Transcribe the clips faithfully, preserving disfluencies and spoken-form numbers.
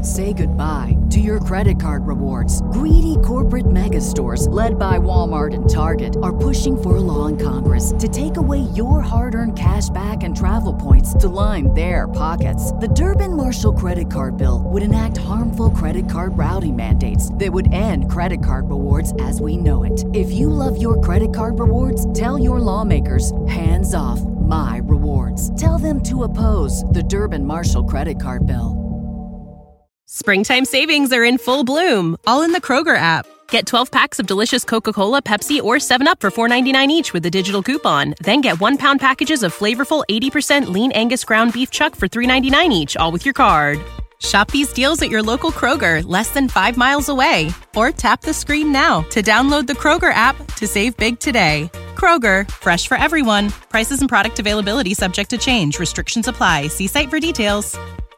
Say goodbye to your credit card rewards. Greedy corporate mega stores, led by Walmart and Target, are pushing for a law in Congress to take away your hard-earned cash back and travel points to line their pockets. The Durbin-Marshall credit card bill would enact harmful credit card routing mandates that would end credit card rewards as we know it. If you love your credit card rewards, tell your lawmakers, hands off my rewards. Tell them to oppose the Durbin-Marshall credit card bill. Springtime savings are in full bloom, all in the Kroger app. Get twelve packs of delicious Coca-Cola, Pepsi, or seven up for four ninety-nine each with a digital coupon. Then get one-pound packages of flavorful eighty percent lean Angus ground beef chuck for three ninety-nine each, all with your card. Shop these deals at your local Kroger, less than five miles away. Or tap the screen now to download the Kroger app to save big today. Kroger, fresh for everyone. Prices and product availability subject to change. Restrictions apply. See site for details.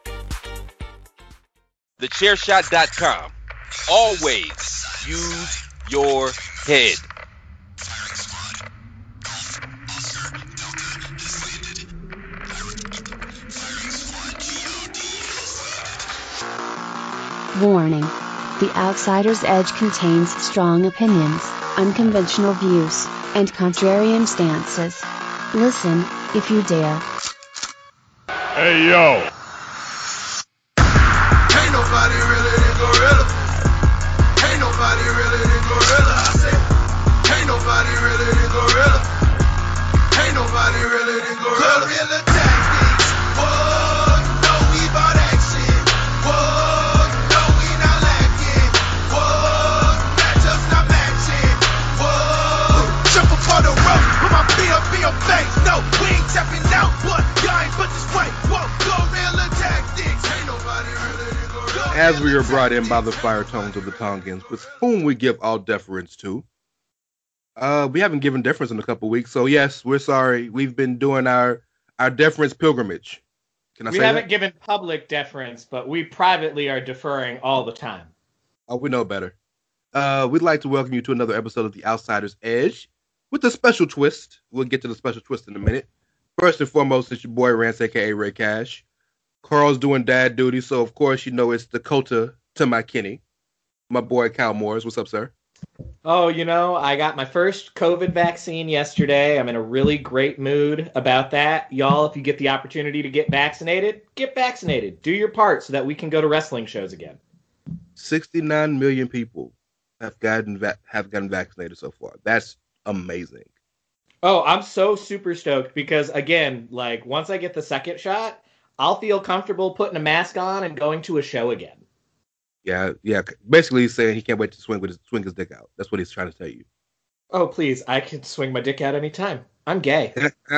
the chair shot dot com. Always use your head. Warning. The Outsider's Edge contains strong opinions, unconventional views, and contrarian stances. Listen, if you dare. Hey, yo. Ain't nobody really than Gorilla. Ain't nobody really than Gorilla. I said, ain't nobody really than Gorilla. Ain't nobody really than Gorilla. Gorilla tactics. Whoa, you know we bout action. Whoa, you know we not lacking. Whoa, matchups not matching. Whoa, jump upon the rope with my B up in your face. No, we ain't tapping out. What? Y'all ain't but this way. Whoa, Gorilla tactics. Ain't nobody really than Gorilla. As we are brought in by the fire tones of the Tongans, with whom we give all deference to. Uh, we haven't given deference in a couple weeks, so yes, we're sorry. We've been doing our our deference pilgrimage. Can I we say haven't that? given public deference, but we privately are deferring all the time. Oh, we know better. Uh, we'd like to welcome you to another episode of The Outsider's Edge with a special twist. We'll get to the special twist in a minute. First and foremost, it's your boy Rance, aka Ray Cash. Carl's doing dad duty, so of course you know it's Dakota to my Kenny. My boy Kyle Morris. What's up, sir? Oh, you know, I got my first COVID vaccine yesterday. I'm in a really great mood about that. Y'all, if you get the opportunity to get vaccinated, get vaccinated. Do your part so that we can go to wrestling shows again. sixty-nine million people have gotten va- have gotten vaccinated so far. That's amazing. Oh, I'm so super stoked because, again, like, once I get the second shot, I'll feel comfortable putting a mask on and going to a show again. Yeah, yeah. Basically, he's saying he can't wait to swing with his swing his dick out. That's what he's trying to tell you. Oh, please, I can swing my dick out anytime. I'm gay.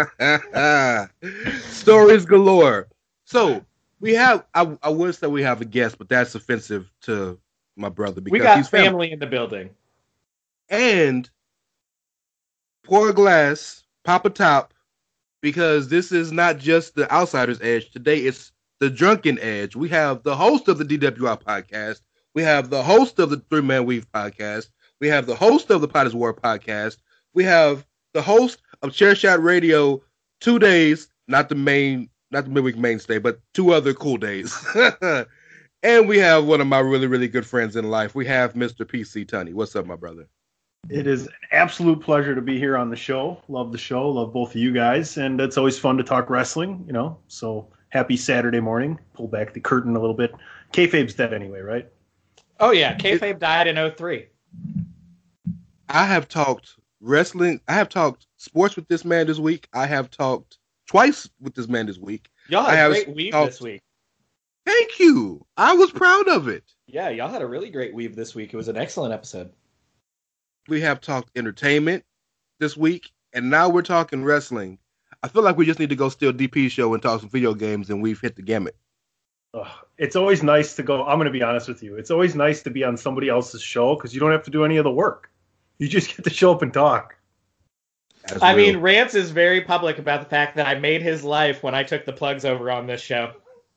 Stories galore. So we have. I, I would say we have a guest, but that's offensive to my brother because we got he's family. family in the building. And pour a glass, pop a top, because this is not just the Outsider's Edge. Today it's the Drunken Edge. We have the host of the D W I podcast. We have the host of the Three Man Weave podcast. We have the host of the Potters War podcast. We have the host of Chair Shot Radio two days, not the main, not the midweek mainstay, but two other cool days. And we have one of my really, really good friends in life. We have Mister P C Tunney. What's up, my brother? It is an absolute pleasure to be here on the show. Love the show. Love both of you guys. And it's always fun to talk wrestling, you know. So happy Saturday morning. Pull back the curtain a little bit. Kayfabe's dead anyway, right? Oh, yeah. Kayfabe died in oh three. I have talked wrestling. I have talked sports with this man this week. I have talked twice with this man this week. Y'all had I a have great weave talked- this week. Thank you. I was proud of it. Yeah, y'all had a really great weave this week. It was an excellent episode. We have talked entertainment this week, and now we're talking wrestling. I feel like we just need to go steal D P's show and talk some video games, and we've hit the gamut. Ugh, it's always nice to go. I'm going to be honest with you. It's always nice to be on somebody else's show because you don't have to do any of the work. You just get to show up and talk. That's I real. mean, Rance is very public about the fact that I made his life when I took the plugs over on this show.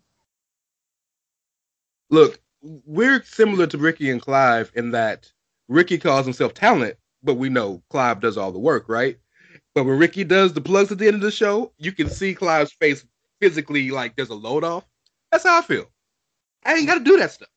Look, we're similar to Ricky and Clive in that Ricky calls himself talent, but we know Clive does all the work, right? But when Ricky does the plugs at the end of the show, you can see Clive's face physically like there's a load off. That's how I feel. I ain't got to do that stuff.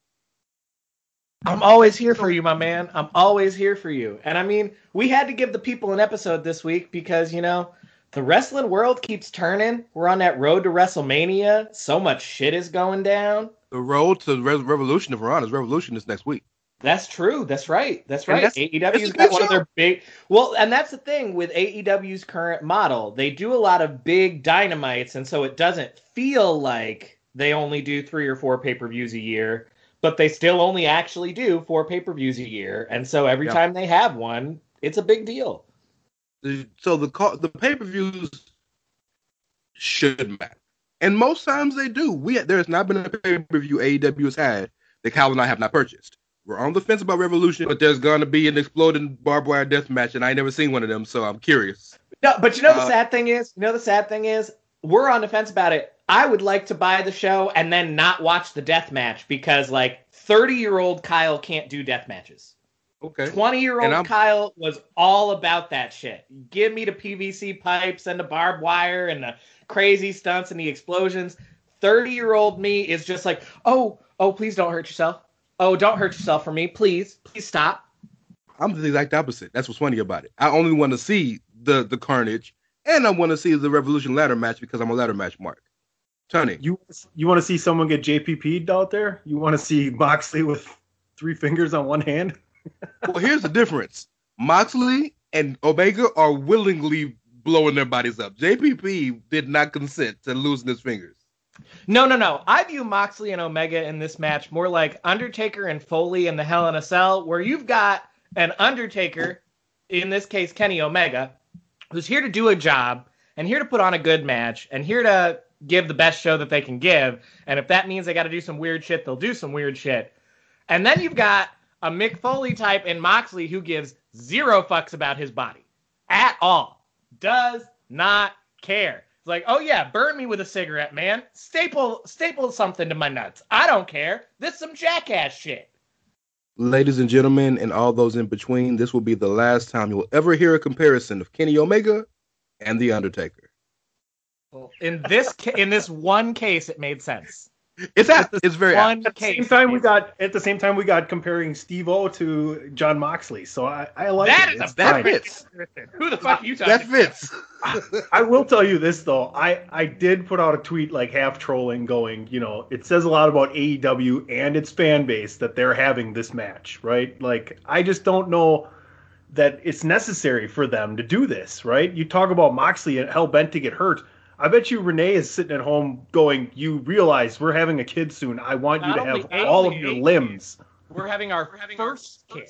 I'm always here for you, my man. I'm always here for you. And I mean, we had to give the people an episode this week because, you know, the wrestling world keeps turning. We're on that road to WrestleMania. So much shit is going down. The road to Re- Revolution, if we're honest, Revolution is next week. That's true. That's right. That's right. That's, A E W's got one show. of their big... Well, and that's the thing with A E W's current model. They do a lot of big dynamites, and so it doesn't feel like they only do three or four pay-per-views a year. But they still only actually do four pay-per-views a year. And so every yeah. time they have one, it's a big deal. So the the pay-per-views should matter. And most times they do. We There's not been a pay-per-view A E W has had that Kyle and I have not purchased. We're on the fence about Revolution, but there's going to be an exploding barbed wire death match, and I ain't never seen one of them, so I'm curious. No, but you know the uh, sad thing is? You know the sad thing is? We're on the fence about it. I would like to buy the show and then not watch the death match because, like, thirty-year-old Kyle can't do death matches. Okay. twenty-year-old Kyle was all about that shit. Give me the P V C pipes and the barbed wire and the crazy stunts and the explosions. thirty-year-old me is just like, oh, oh, please don't hurt yourself. Oh, don't hurt yourself for me. Please, please stop. I'm the exact opposite. That's what's funny about it. I only want to see the, the carnage, and I want to see the Revolution ladder match because I'm a ladder match mark. Tony, you you want to see someone get J P P'd out there? You want to see Moxley with three fingers on one hand? Well, here's the difference. Moxley and Omega are willingly blowing their bodies up. J P P did not consent to losing his fingers. No, no, no. I view Moxley and Omega in this match more like Undertaker and Foley in the Hell in a Cell, where you've got an Undertaker, in this case Kenny Omega, who's here to do a job and here to put on a good match and here to give the best show that they can give. And if that means they got to do some weird shit, they'll do some weird shit. And then you've got a Mick Foley type in Moxley who gives zero fucks about his body at all. Does not care. It's like, oh yeah, burn me with a cigarette, man. Staple, staple something to my nuts. I don't care. This is some jackass shit. Ladies and gentlemen, and all those in between, this will be the last time you will ever hear a comparison of Kenny Omega and The Undertaker. In this ca- in this one case, it made sense. It's at, it's very one at the same time we got at the same time we got comparing Steve-O to John Moxley. So I, I like that it. Is a that fits. Who the fuck are you talking? That fits. I, I will tell you this though. I I did put out a tweet like half trolling, going, you know, it says a lot about A E W and its fan base that they're having this match, right? Like I just don't know that it's necessary for them to do this, right? You talk about Moxley and hell bent to get hurt. I bet you Renee is sitting at home going, you realize we're having a kid soon. I want Not you to have eight, all of your limbs. We're having our we're having first kid.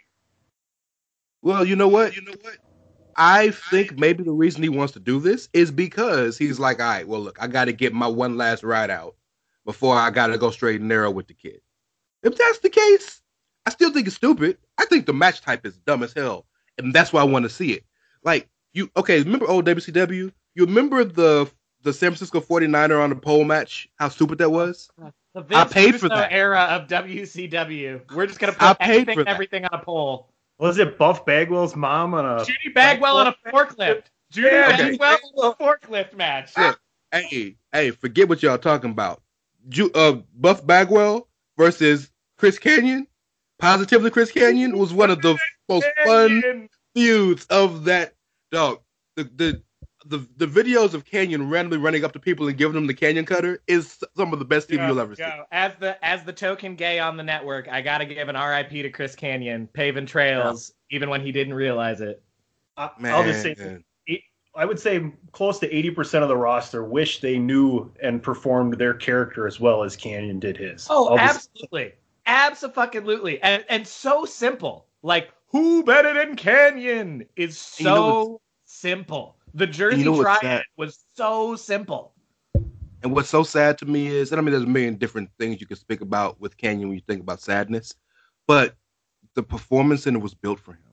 Well, you know what? You know what? I think maybe the reason he wants to do this is because he's like, all right, well, look, I got to get my one last ride out before I got to go straight and narrow with the kid. If that's the case, I still think it's stupid. I think the match type is dumb as hell, and that's why I want to see it. Like, you, okay, remember old W C W? You remember the the San Francisco forty-niner on the pole match? How stupid that was? The Vince I paid for that era of W C W. We're just gonna put everything, everything on a pole. Was it Buff Bagwell's mom on a Judy Bagwell on a forklift? Judy yeah, Bagwell on a forklift match. Look, hey, hey, forget what y'all talking about. Ju- uh, Buff Bagwell versus Chris Kanyon. Positively, Chris Kanyon was one of the most fun feuds of that dog. The the The the videos of Kanyon randomly running up to people and giving them the Canyon Cutter is some of the best T V go, you'll ever go. see. As the as the token gay on the network, I gotta give an R I P to Chris Kanyon, paving trails, yeah. even when he didn't realize it. Uh, I'll just say, I would say close to eighty percent of the roster wish they knew and performed their character as well as Kanyon did his. Oh, I'll absolutely, just... absolutely, and and so simple. Like, who better than Kanyon is so you know simple. The Jersey you know Triad was so simple. And what's so sad to me is, and I mean, there's a million different things you can speak about with Kanyon when you think about sadness, but the performance in it was built for him.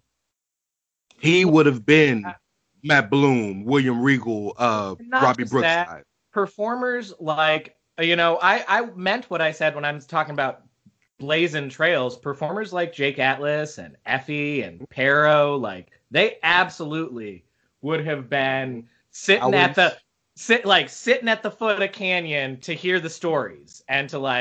He would have been Matt Bloom, William Regal, uh, Robbie Brookside. Performers like, you know, I, I meant what I said when I was talking about blazing trails. Performers like Jake Atlas and Effie and Pero, like, they absolutely would have been sitting at the sit like sitting at the foot of Kanyon to hear the stories and to like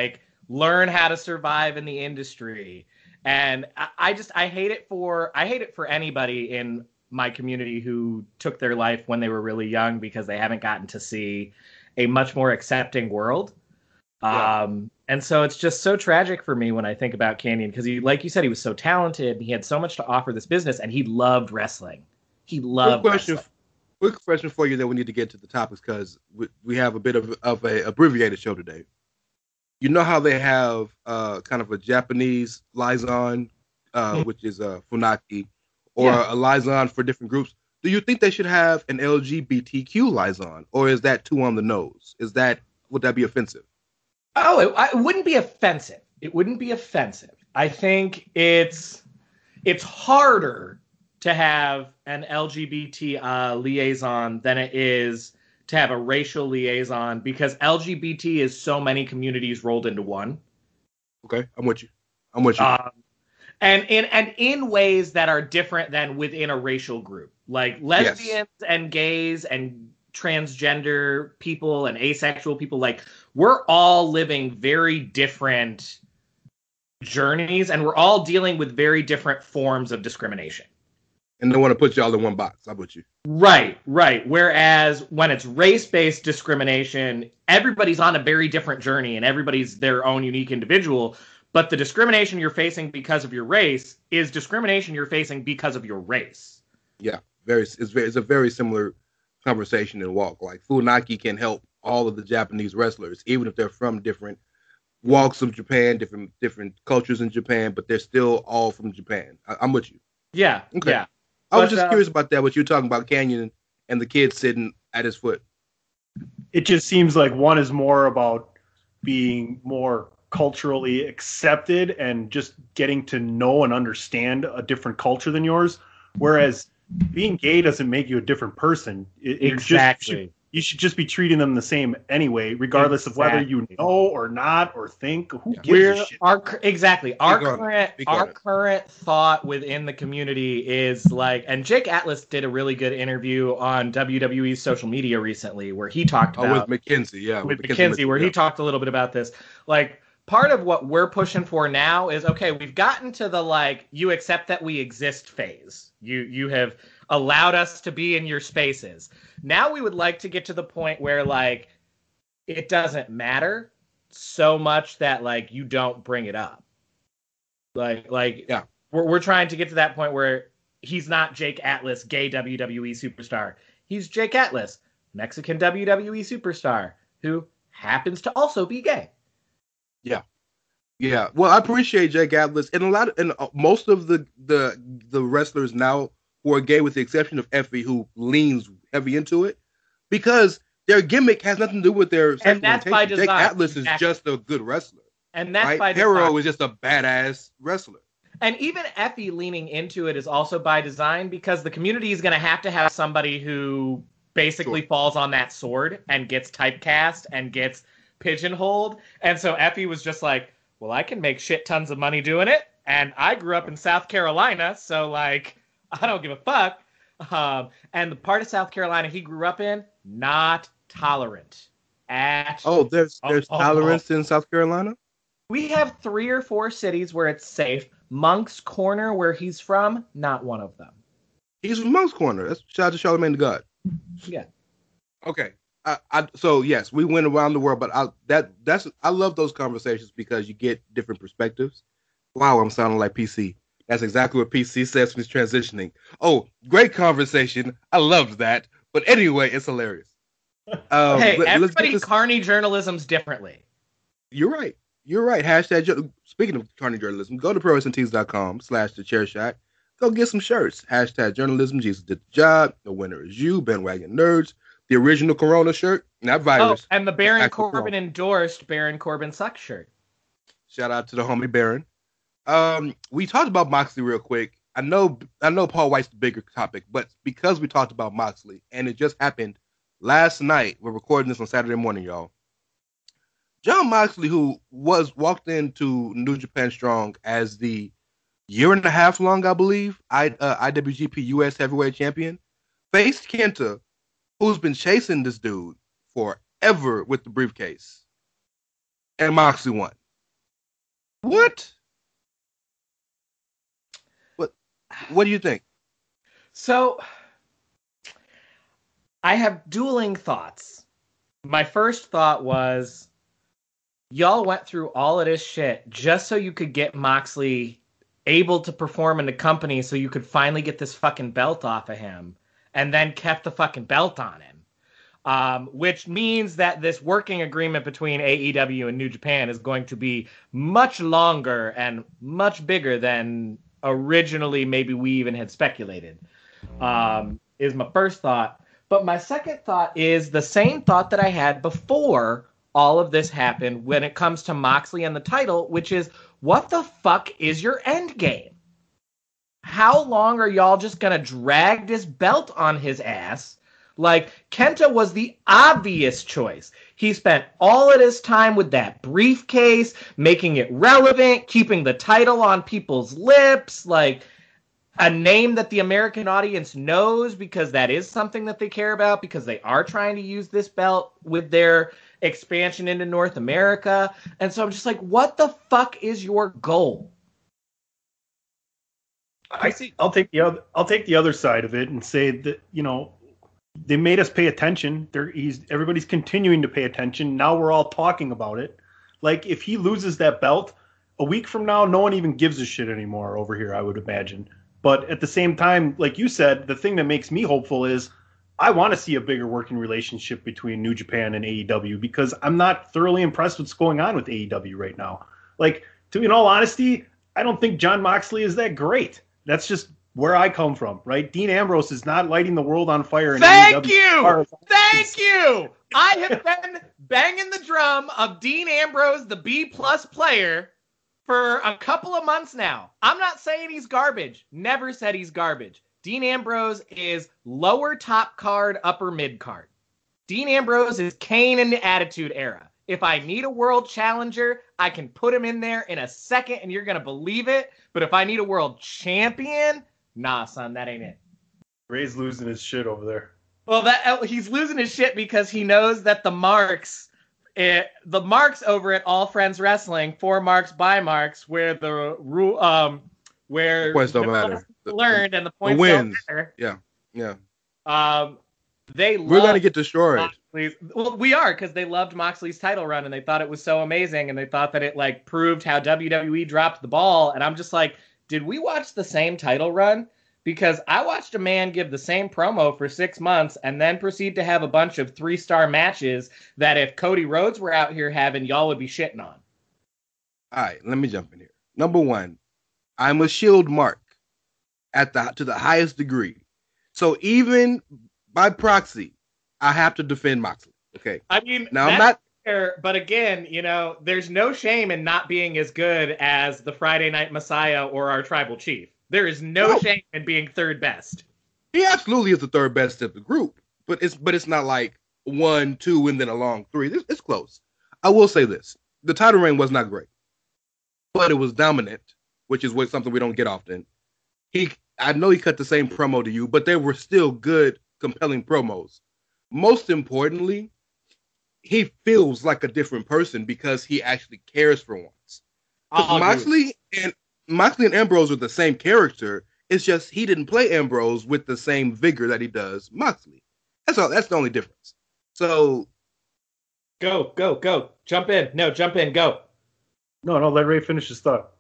learn how to survive in the industry. And I, I just I hate it for I hate it for anybody in my community who took their life when they were really young because they haven't gotten to see a much more accepting world. Yeah. Um, and so it's just so tragic for me when I think about Kanyon because he, like you said, he was so talented and he had so much to offer this business and he loved wrestling. He loved quick question, wrestling. Quick question for you that we need to get to the topics because we, we have a bit of, of a abbreviated show today. You know how they have uh, kind of a Japanese liaison, uh, Mm. which is a Funaki, or Yeah. a liaison for different groups. Do you think they should have an L G B T Q liaison, or is that too on the nose? Is that would that be offensive? Oh, it, it wouldn't be offensive. It wouldn't be offensive. I think it's it's harder to have an L G B T uh, liaison than it is to have a racial liaison because L G B T is so many communities rolled into one. Okay, I'm with you. I'm with you. Um, and in and in ways that are different than within a racial group, like lesbians and gays and transgender people and asexual people. Like we're all living very different journeys, and we're all dealing with very different forms of discrimination. And they want to put y'all in one box. I'm with you. Right, right. Whereas when it's race-based discrimination, everybody's on a very different journey, and everybody's their own unique individual. But the discrimination you're facing because of your race is discrimination you're facing because of your race. Yeah, very. It's very. It's a very similar conversation and walk. Like Funaki can help all of the Japanese wrestlers, even if they're from different walks of Japan, different different cultures in Japan, but they're still all from Japan. I, I'm with you. Yeah. Okay. Yeah. I was But, just uh, curious about that. What you were talking about, Kanyon and the kid sitting at his foot. It just seems like one is more about being more culturally accepted and just getting to know and understand a different culture than yours, whereas being gay doesn't make you a different person. It, you're just- Exactly. you should, you should just be treating them the same anyway, regardless of whether you Exactly. know or not or think. Who gives We're a shit? our cur- exactly our Speak on it. current Speak on our it. current thought within the community is like, and Jake Atlas did a really good interview on W W E's social media recently where he talked Oh, about with McKenzie, yeah, with Mackenzie McKinsey, where he yeah. talked a little bit about this. Like, part of what we're pushing for now is, okay, we've gotten to the, like, you accept that we exist phase. You you have allowed us to be in your spaces. Now we would like to get to the point where, like, it doesn't matter so much that, like, you don't bring it up. Like, like Yeah. we're, we're trying to get to that point where he's not Jake Atlas, gay W W E superstar. He's Jake Atlas, Mexican W W E superstar, who happens to also be gay. Yeah, well, I appreciate Jake Atlas and a lot of, and uh, most of the the the wrestlers now who are gay, with the exception of Effie, who leans heavy into it, because their gimmick has nothing to do with their sexual And that's by orientation. Jake design. Atlas is Exactly. just a good wrestler, And that's right? by Hero design. is just a badass wrestler. And even Effie leaning into it is also by design because the community is going to have to have somebody who basically Sure. falls on that sword and gets typecast and gets pigeonholed. And so Effie was just like, well, I can make shit tons of money doing it. And I grew up in South Carolina, so, like, I don't give a fuck. Um, and the part of South Carolina he grew up in, not tolerant at Oh, there's Oh, there's oh, tolerance in South Carolina. We have three or four cities where it's safe. Monk's Corner, where he's from, not one of them. He's from Monk's Corner. That's shout out to Charlamagne the God. Yeah. Okay. I, I, so yes, we went around the world, but I that that's I love those conversations because you get different perspectives. Wow, I'm sounding like P C. That's exactly what P C says when he's transitioning. Oh, great conversation. I loved that. But anyway, it's hilarious. Um, Hey, let- let's get everybody this- carny journalism's differently. You're right. You're right. Hashtag. jour- Speaking of carny journalism, go to pro wrestling tees dot com slash the chair shot. Go get some shirts. Hashtag journalism. Jesus did the job. The winner is you. Bandwagon nerds. The original Corona shirt, not Oh, virus. and the Baron Actual Corbin Corona. endorsed Baron Corbin suck shirt. Shout out to the homie Baron. Um, we talked about Moxley real quick. I know, I know Paul White's the bigger topic, but because we talked about Moxley and it just happened last night, we're recording this on Saturday morning, y'all. John Moxley, who was walked into New Japan Strong as the year and a half long, I believe, I, uh, I W G P U S Heavyweight Champion, faced Kenta, who's been chasing this dude forever with the briefcase, and Moxley won. What? What? What do you think? So, I have dueling thoughts. My first thought was, y'all went through all of this shit just so you could get Moxley able to perform in the company so you could finally get this fucking belt off of him, and then kept the fucking belt on him. Um, which means that this working agreement between A E W and New Japan is going to be much longer and much bigger than originally maybe we even had speculated, um, is my first thought. But my second thought is the same thought that I had before all of this happened when it comes to Moxley and the title, which is, what the fuck is your end game? How long are y'all just going to drag this belt on his ass? Like, Kenta was the obvious choice. He spent all of his time with that briefcase, making it relevant, keeping the title on people's lips, like a name that the American audience knows because that is something that they care about, because they are trying to use this belt with their expansion into North America. And so I'm just like, what the fuck is your goal? I see. I'll take the other. I'll take the other side of it and say that, you know, they made us pay attention. They're, he's everybody's continuing to pay attention. Now we're all talking about it. Like, if he loses that belt a week from now, no one even gives a shit anymore over here, I would imagine. But at the same time, like you said, the thing that makes me hopeful is I want to see a bigger working relationship between New Japan and A E W, because I'm not thoroughly impressed with what's going on with A E W right now. Like, to in all honesty, I don't think Jon Moxley is that great. That's just where I come from, right? Dean Ambrose is not lighting the world on fire. In Thank A E W. you! Thank you! I have been banging the drum of Dean Ambrose, the B-plus player, for a couple of months now. I'm not saying he's garbage. Never said he's garbage. Dean Ambrose is lower top card, upper mid card. Dean Ambrose is Kane in the Attitude Era. If I need a world challenger, I can put him in there in a second and you're going to believe it. But if I need a world champion, nah, son, that ain't it. Ray's losing his shit over there. Well, that he's losing his shit because he knows that the marks, it, the marks over at All Friends Wrestling, for marks by marks, where the rule, um, where the points don't matter, learned and the points the wins. don't matter. Yeah, yeah. Um, they we're gonna get destroyed. Moxley's, well, we are, because they loved Moxley's title run and they thought it was so amazing and they thought that it like proved how W W E dropped the ball. And I'm just like, did we watch the same title run? Because I watched a man give the same promo for six months and then proceed to have a bunch of three-star matches that if Cody Rhodes were out here having, y'all would be shitting on. All right, let me jump in here. Number one, I'm a Shield mark at the to the highest degree. So even by proxy, I have to defend Moxley. Okay. I mean, now I'm not. Fair, but again, you know, there's no shame in not being as good as the Friday Night Messiah or our Tribal Chief. There is no, no. shame in being third best. He absolutely is the third best of the group, but it's but it's not like one, two, and then a long three. It's, it's close. I will say this: the title reign was not great, but it was dominant, which is what something we don't get often. He, I know he cut the same promo to you, but they were still good, compelling promos. Most importantly, he feels like a different person because he actually cares for once. Moxley and Moxley and Ambrose are the same character. It's just he didn't play Ambrose with the same vigor that he does Moxley. That's all. That's the only difference. So, go, go, go. Jump in. No, jump in. Go. No, no. Let Ray finish his thought.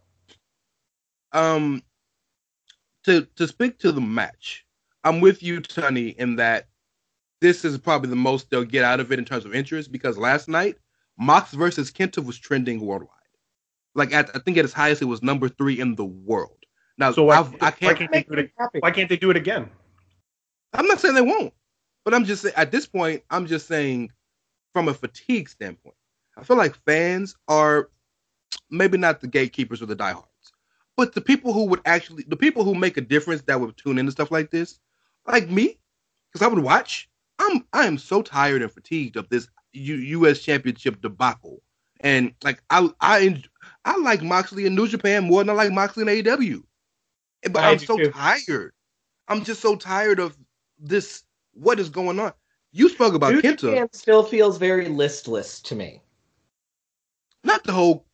Um, to to speak to the match, I'm with you, Tony, in that this is probably the most they'll get out of it in terms of interest, because last night, Mox versus Kenta was trending worldwide. Like, at, I think at its highest, it was number three in the world. Now, so why, I can't, why can't they do it? Why can't they do it again? I'm not saying they won't, but I'm just saying at this point, I'm just saying from a fatigue standpoint, I feel like fans are maybe not the gatekeepers or the diehards, but the people who would actually, the people who make a difference that would tune into stuff like this, like me, because I would watch. I'm I am so tired and fatigued of this U- U.S. Championship debacle, and like I I I like Moxley in New Japan more than I like Moxley in A E W, but I I'm so too. tired. I'm just so tired of this. What is going on? You spoke about New Kenta. Japan still feels very listless to me. Not the whole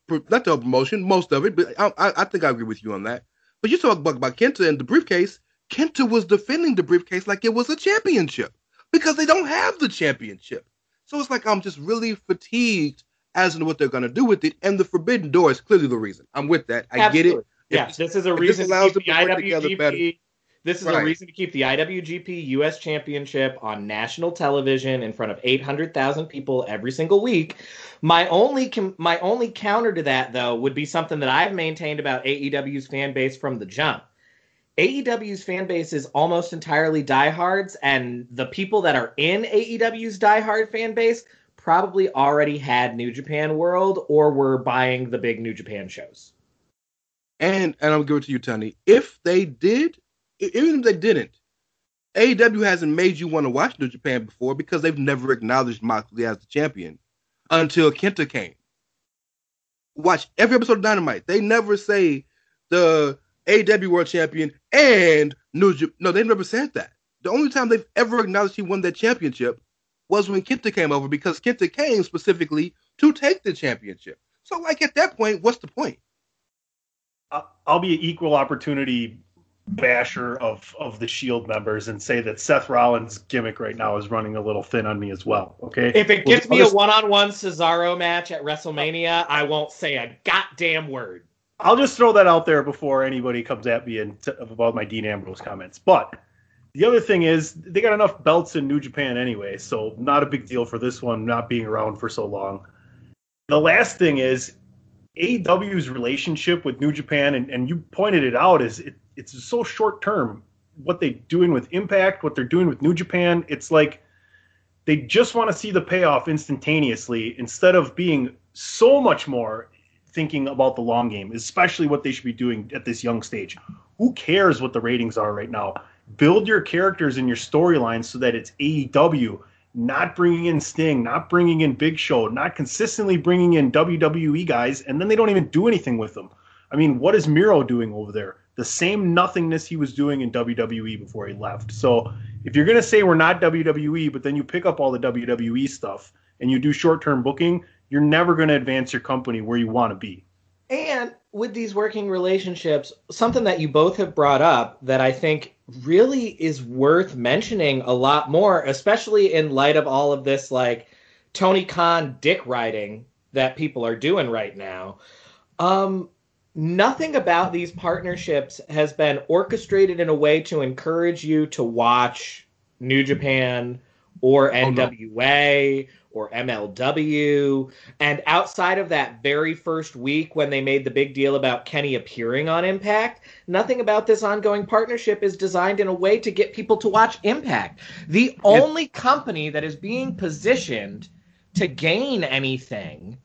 not the whole promotion, most of it, but I, I, I think I agree with you on that. But you talk about, about Kenta and the briefcase. Kenta was defending the briefcase like it was a championship because they don't have the championship. So it's like I'm just really fatigued as to what they're going to do with it. And the Forbidden Door is clearly the reason. I'm with that. I Absolutely. get it. Yes, if, this is a reason to keep the I W G P. This is right. a reason to keep the I W G P U S Championship on national television in front of eight hundred thousand people every single week. My only com- my only counter to that, though, would be something that I've maintained about A E W's fan base from the jump. A E W's fan base is almost entirely diehards, and the people that are in A E W's diehard fan base probably already had New Japan World or were buying the big New Japan shows. And and I'll give it to you, Tony. If they did, even if they didn't, A E W hasn't made you want to watch New Japan before because they've never acknowledged Moxley as the champion until Kenta came. Watch every episode of Dynamite. They never say the A E W World Champion and New Japan. No, they never said that. The only time they've ever acknowledged he won that championship was when Kenta came over because Kenta came specifically to take the championship. So, like, at that point, what's the point? I'll be an equal opportunity basher of, of the Shield members and say that Seth Rollins' gimmick right now is running a little thin on me as well. Okay. If it Well, gets me I'll just- a one-on-one Cesaro match at WrestleMania, I won't say a goddamn word. I'll just throw that out there before anybody comes at me and t- about my Dean Ambrose comments. But the other thing is they got enough belts in New Japan anyway, so not a big deal for this one not being around for so long. The last thing is A E W's relationship with New Japan, and, and you pointed it out, is it, it's so short term. What they're doing with Impact, what they're doing with New Japan, it's like they just want to see the payoff instantaneously instead of being so much more thinking about the long game, especially what they should be doing at this young stage. Who cares what the ratings are right now? Build your characters and your storylines so that it's A E W, not bringing in Sting, not bringing in Big Show, not consistently bringing in W W E guys, and then they don't even do anything with them. I mean, what is Miro doing over there? The same nothingness he was doing in W W E before he left. So if you're going to say we're not W W E, but then you pick up all the W W E stuff and you do short-term booking, you're never going to advance your company where you want to be. And with these working relationships, something that you both have brought up that I think really is worth mentioning a lot more, especially in light of all of this, like, Tony Khan dick riding that people are doing right now. Um, nothing about these partnerships has been orchestrated in a way to encourage you to watch New Japan or N W A or M L W. And outside of that very first week when they made the big deal about Kenny appearing on Impact, nothing about this ongoing partnership is designed in a way to get people to watch Impact. The only company that is being positioned to gain anything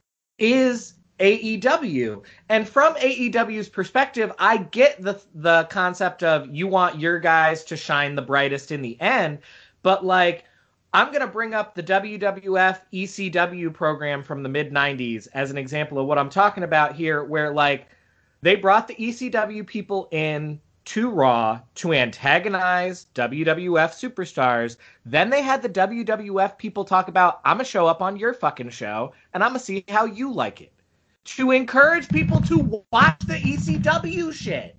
is A E W. And from A E W's perspective, I get the the concept of you want your guys to shine the brightest in the end, but like, I'm going to bring up the W W F E C W program from the mid nineties as an example of what I'm talking about here, where like they brought the E C W people in to Raw to antagonize W W F superstars. Then they had the W W F people talk about, I'm going to show up on your fucking show and I'm going to see how you like it. To encourage people to watch the E C W shit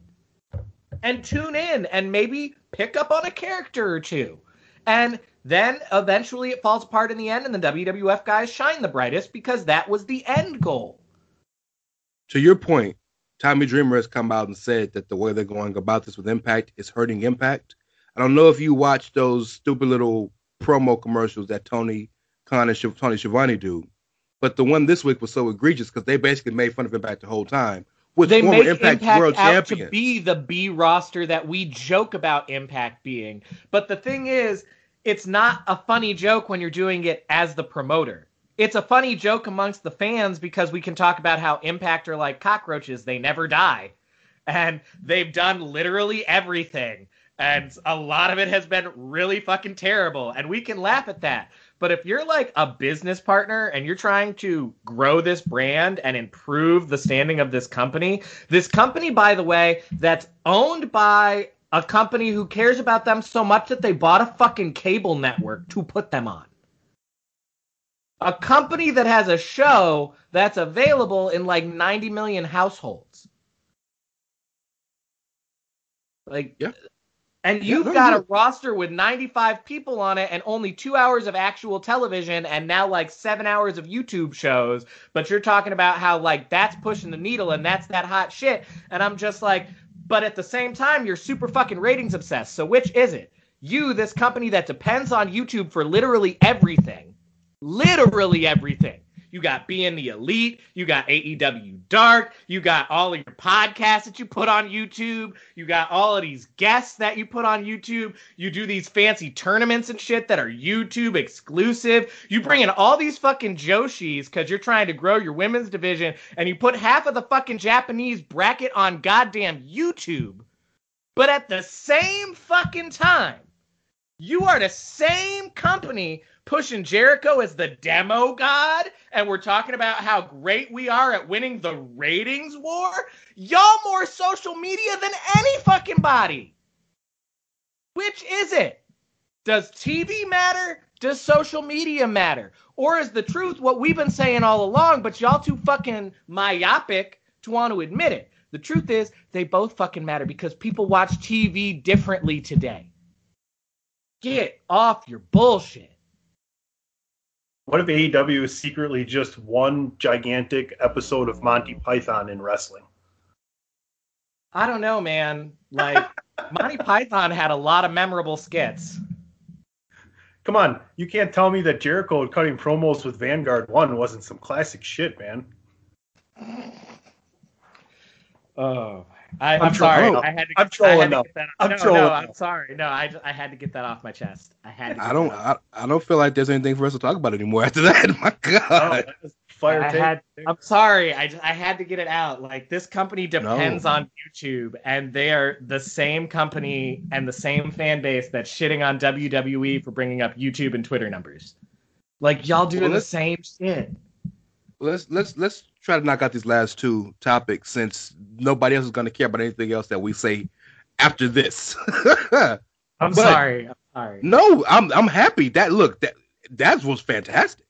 and tune in and maybe pick up on a character or two. And then eventually it falls apart in the end and the W W F guys shine the brightest because that was the end goal. To your point, Tommy Dreamer has come out and said that the way they're going about this with Impact is hurting Impact. I don't know if you watch those stupid little promo commercials that Tony Khan and Sh- Tony Schiavone do, but the one this week was so egregious because they basically made fun of Impact the whole time. With They former make Impact, Impact World out Champions. to be the B roster that we joke about Impact being. But the thing is, it's not a funny joke when you're doing it as the promoter. It's a funny joke amongst the fans because we can talk about how Impact are like cockroaches. They never die. And they've done literally everything. And a lot of it has been really fucking terrible. And we can laugh at that. But if you're like a business partner and you're trying to grow this brand and improve the standing of this company, this company, by the way, that's owned by a company who cares about them so much that they bought a fucking cable network to put them on. A company that has a show that's available in like ninety million households. Like, yeah. And you've yeah, got yeah. a roster with ninety-five people on it and only two hours of actual television and now like seven hours of YouTube shows. But you're talking about how like that's pushing the needle and that's that hot shit. And I'm just like, but at the same time, you're super fucking ratings obsessed. So which is it? You, this company that depends on YouTube for literally everything. Literally everything. You got Being the Elite. You got A E W Dark. You got all of your podcasts that you put on YouTube. You got all of these guests that you put on YouTube. You do these fancy tournaments and shit that are YouTube exclusive. You bring in all these fucking Joshis because you're trying to grow your women's division, and you put half of the fucking Japanese bracket on goddamn YouTube. But at the same fucking time, you are the same company pushing Jericho as the demo god, and we're talking about how great we are at winning the ratings war. Y'all more social media than any fucking body. Which is it? Does T V matter? Does social media matter? Or is the truth what we've been saying all along, but y'all too fucking myopic to want to admit it? The truth is, they both fucking matter because people watch T V differently today. Get off your bullshit. What if A E W is secretly just one gigantic episode of Monty Python in wrestling? I don't know, man. Like, Monty Python had a lot of memorable skits. Come on, you can't tell me that Jericho cutting promos with Vanguard One wasn't some classic shit, man. Oh, I, I'm, I'm sorry. trolling. I had to. I'm trolling I had to now. get that- I'm no, trolling no, now. I'm sorry. No, I, I had to get that off my chest. I had. To get I don't. that off. I, I don't feel like there's anything for us to talk about anymore after that. My God. Oh, fire I tape. had, I'm sorry. I, just, I had to get it out. Like, this company depends No. on YouTube, and they are the same company and the same fan base that's shitting on W W E for bringing up YouTube and Twitter numbers. Like, y'all doing Well, the let's- same shit. Let's let's let's try to knock out these last two topics since nobody else is going to care about anything else that we say after this. I'm But- sorry. I'm sorry. No, I'm I'm happy. That look that that was fantastic.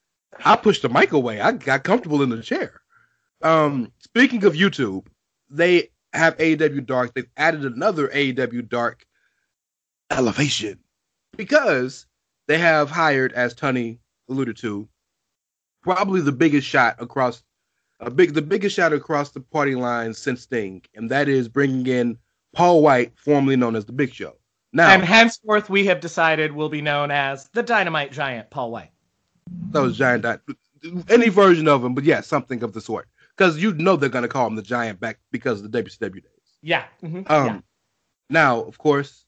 I pushed the mic away. I got comfortable in the chair. Um, speaking of YouTube, they have A E W Dark. They've added another A E W Dark elevation because they have hired, as Tony alluded to, probably the biggest shot across a big the biggest shot across the party line since Sting, and that is bringing in Paul White, formerly known as the Big Show. Now, And henceforth, we have decided will be known as the Dynamite Giant, Paul White. that was Giant Di- any version of him, but yeah, something of the sort. Because you know they're gonna call him the Giant back because of the W C W days. Yeah. mhm, Um, yeah. Now, of course,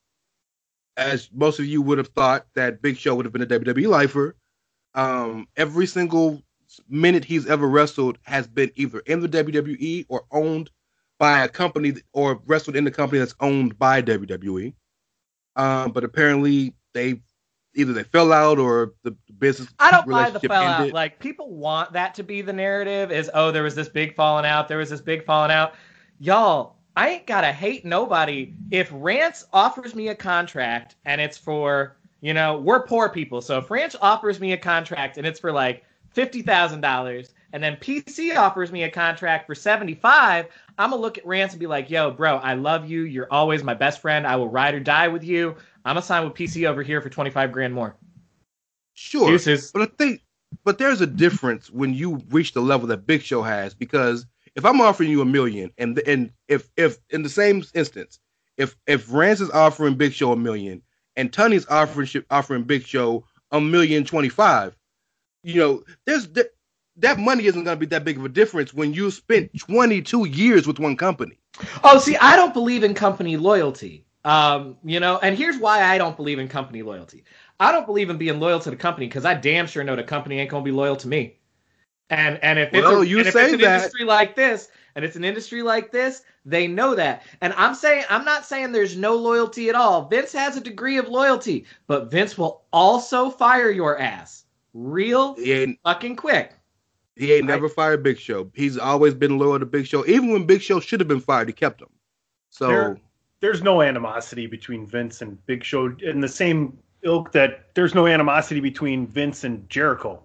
as most of you would have thought that Big Show would have been a W W E lifer, um, every single minute he's ever wrestled has been either in the W W E or owned by a company, or wrestled in the company that's owned by W W E. Um, but apparently they either they fell out or the business I don't buy the relationship fallout. ended. Like, people want that to be the narrative is, oh, there was this big falling out. There was this big falling out. Y'all, I ain't got to hate nobody. If Rance offers me a contract and it's for, you know, we're poor people. So if Rance offers me a contract and it's for like fifty thousand dollars and then P C offers me a contract for seventy-five, I'm going to look at Rance and be like, yo, bro, I love you. You're always my best friend. I will ride or die with you. I'm going to sign with P C over here for twenty-five grand more. Sure. Deuces. But I think, but there's a difference when you reach the level that Big Show has, because if I'm offering you a million, and and if if in the same instance, if if Rance is offering Big Show a million, and Tony's offering offering Big Show a million twenty five, you know, there's that that money isn't going to be that big of a difference when you spent twenty-two years with one company. Oh, see, I don't believe in company loyalty. Um, you know, and here's why I don't believe in company loyalty. I don't believe in being loyal to the company because I damn sure know the company ain't gonna be loyal to me. And and if it's, Well, a, you and if say it's an that. industry like this, and it's an industry like this, they know that. And I'm saying I'm not saying there's no loyalty at all. Vince has a degree of loyalty, but Vince will also fire your ass real He ain't fucking quick. he ain't never fired Big Show. He's always been loyal to Big Show. Even when Big Show should have been fired, he kept him. So There- There's no animosity between Vince and Big Show in the same ilk that there's no animosity between Vince and Jericho.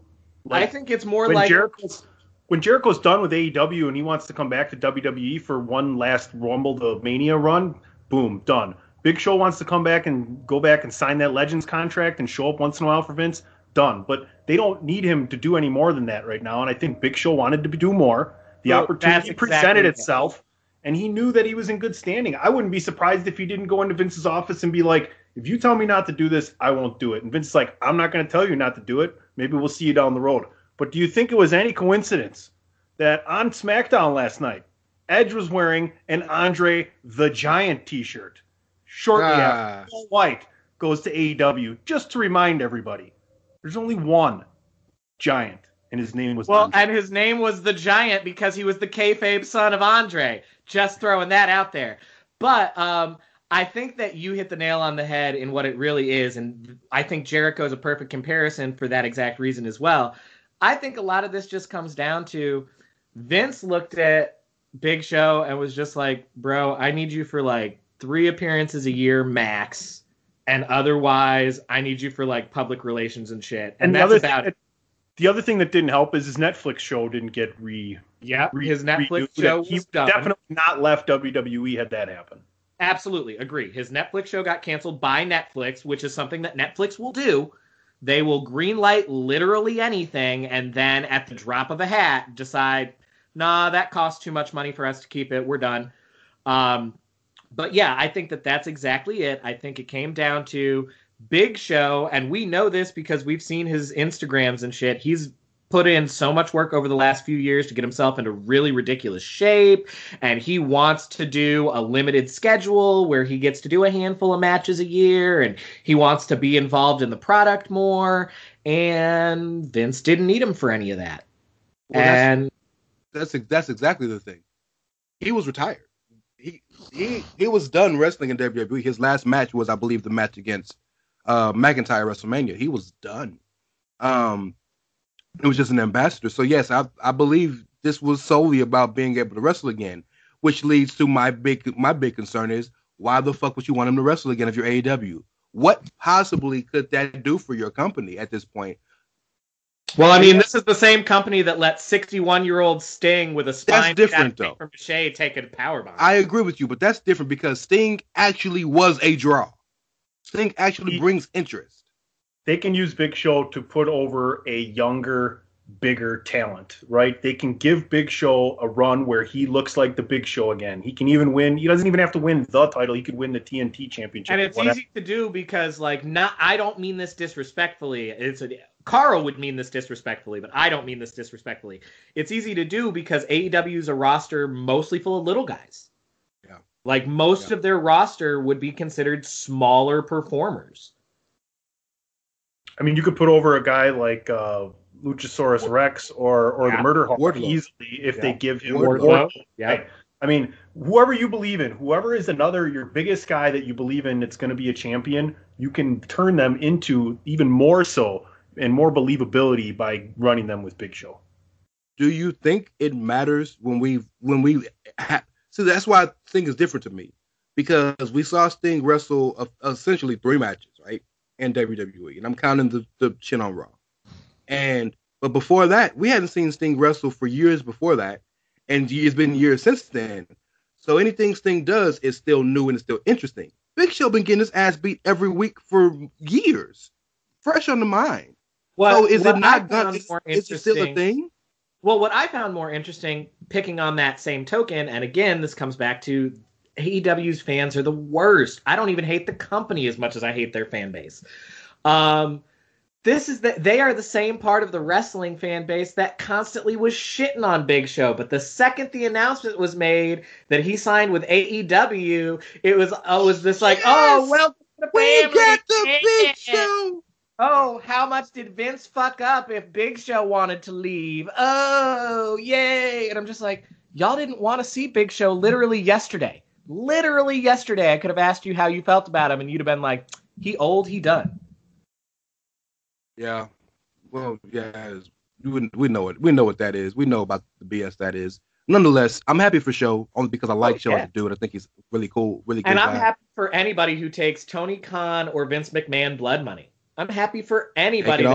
Like, I think it's more when like Jericho's when Jericho's done with A E W and he wants to come back to W W E for one last Rumble to Mania run, boom, done. Big Show wants to come back and go back and sign that Legends contract and show up once in a while for Vince, done. But they don't need him to do any more than that right now. And I think Big Show wanted to do more. The Well, opportunity that's presented exactly itself, and he knew that he was in good standing. I wouldn't be surprised if he didn't go into Vince's office and be like, if you tell me not to do this, I won't do it. And Vince's like, I'm not going to tell you not to do it. Maybe we'll see you down the road. But do you think it was any coincidence that on SmackDown last night, Edge was wearing an Andre the Giant t-shirt? Shortly Ah. after, Paul White goes to A E W, just to remind everybody, there's only one Giant, and his name was well, Andre. and his name was the Giant because he was the kayfabe son of Andre. Just throwing that out there. But um, I think that you hit the nail on the head in what it really is, and I think Jericho is a perfect comparison for that exact reason as well. I think a lot of this just comes down to Vince looked at Big Show and was just like, bro, I need you for like three appearances a year max, and otherwise I need you for like public relations and shit. And, And the that's other about thing that, the other thing that didn't help is his Netflix show didn't get re. yeah. re His Netflix renewed. show He was done. definitely not left W W E had that happen. Absolutely agree. His Netflix show got canceled by Netflix, which is something that Netflix will do. They will greenlight literally anything, and then at the drop of a hat decide, nah, that costs too much money for us to keep it. We're done. Um, but yeah, I think that that's exactly it. I think it came down to Big Show, and we know this because we've seen his Instagrams and shit. He's put in so much work over the last few years to get himself into really ridiculous shape, and he wants to do a limited schedule where he gets to do a handful of matches a year, and he wants to be involved in the product more, and Vince didn't need him for any of that. Well, that's- and That's that's exactly the thing. He was retired. He he he was done wrestling in W W E. His last match was, I believe, the match against uh, McIntyre at WrestleMania. He was done. Um, it was just an ambassador. So yes, I I believe this was solely about being able to wrestle again, which leads to my big my big concern is, why the fuck would you want him to wrestle again if you're A E W? What possibly could that do for your company at this point? well, I mean, this is the same company that let sixty-one-year-old Sting with a spine different, shot though. from Shea take a powerbomb. I agree with you, but that's different because Sting actually was a draw. Sting actually He- brings interest. They can use Big Show to put over a younger, bigger talent, right? They can give Big Show a run where he looks like the Big Show again. He can even win. He doesn't even have to win the title. He could win the T N T championship. And it's whatever. easy to do because, like, not I don't mean this disrespectfully. It's a, Carl would mean this disrespectfully, but I don't mean this disrespectfully. It's easy to do because A E W is a roster mostly full of little guys. Yeah. Like, most Yeah. of their roster would be considered smaller performers. I mean, you could put over a guy like uh, Luchasaurus Rex or or Yeah. the Murder Hawk Wardlow. easily if they Yeah. give him Wardlow. Wardlow. Yeah. Right. I mean, whoever you believe in, whoever is another, your biggest guy that you believe in that's going to be a champion, you can turn them into even more so and more believability by running them with Big Show. Do you think it matters when we when we ha- see? That's why Sting is different to me, because we saw Sting wrestle uh, essentially three matches, right, in W W E, and I'm counting the the chin on Raw. And but before that, we hadn't seen Sting wrestle for years before that, and it's been years since then. So anything Sting does is still new and it's still interesting. Big Show been getting his ass beat every week for years, fresh on the mind. Well, so is what it I not found gonna? Is, more is it still a interesting- thing? Well, what I found more interesting, picking on that same token, and again, this comes back to A E W's fans are the worst. I don't even hate the company as much as I hate their fan base. Um, this is that they are the same part of the wrestling fan base that constantly was shitting on Big Show. But the second the announcement was made that he signed with A E W, it was uh, was this like, Yes! oh, welcome to the We family. got the Big Yeah. Show. Oh, how much did Vince fuck up if Big Show wanted to leave? Oh, yay. And I'm just like, y'all didn't want to see Big Show literally yesterday. Literally yesterday, I could have asked you how you felt about him, and you'd have been like, he old, he done. Yeah. Well, yeah. We, we know it. We know what that is. We know about the B S that is. Nonetheless, I'm happy for Show, only because I like Oh, Show yeah. as a dude. I think he's really cool, really good And I'm guy. happy for anybody who takes Tony Khan or Vince McMahon blood money. I'm happy for anybody Take it that all. takes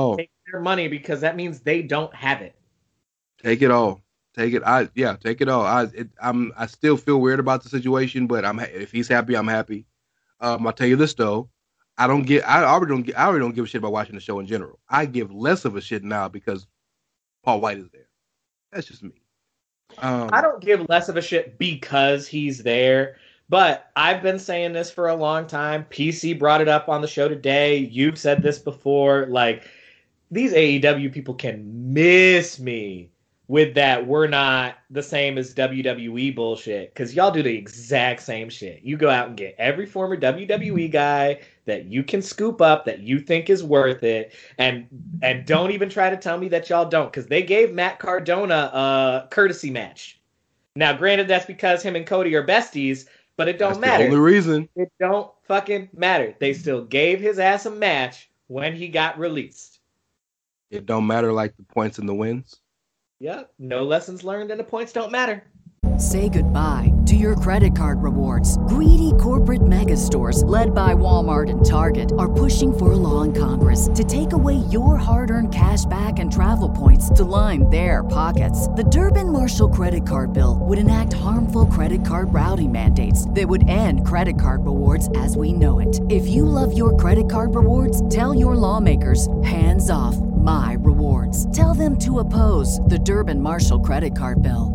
their money because that means they don't have it. Take it all. Take it. I yeah. Take it all. I it, I'm. I still feel weird about the situation, but I'm. If he's happy, I'm happy. Um, I'll tell you this though. I don't get. I already don't. Get, I already don't give a shit about watching the show in general. I give less of a shit now because Paul White is there. That's just me. Um, I don't give less of a shit because he's there. But I've been saying this for a long time. P C brought it up on the show today. You've said this before. Like, these A E W people can miss me with that we're not the same as W W E bullshit. Because y'all do the exact same shit. You go out and get every former W W E guy that you can scoop up that you think is worth it. And and don't even try to tell me that y'all don't. Because they gave Matt Cardona a courtesy match. Now, granted, that's because him and Cody are besties. But it don't That's matter. The only reason. It don't fucking matter. They still gave his ass a match when he got released. It don't matter like the points and the wins. Yep. No lessons learned and the points don't matter. Say goodbye to your credit card rewards. Greedy corporate mega stores, led by Walmart and Target, are pushing for a law in Congress to take away your hard-earned cash back and travel points to line their pockets. The Durbin-Marshall credit card bill would enact harmful credit card routing mandates that would end credit card rewards as we know it. If you love your credit card rewards, tell your lawmakers, hands off my rewards. Tell them to oppose the Durbin-Marshall credit card bill.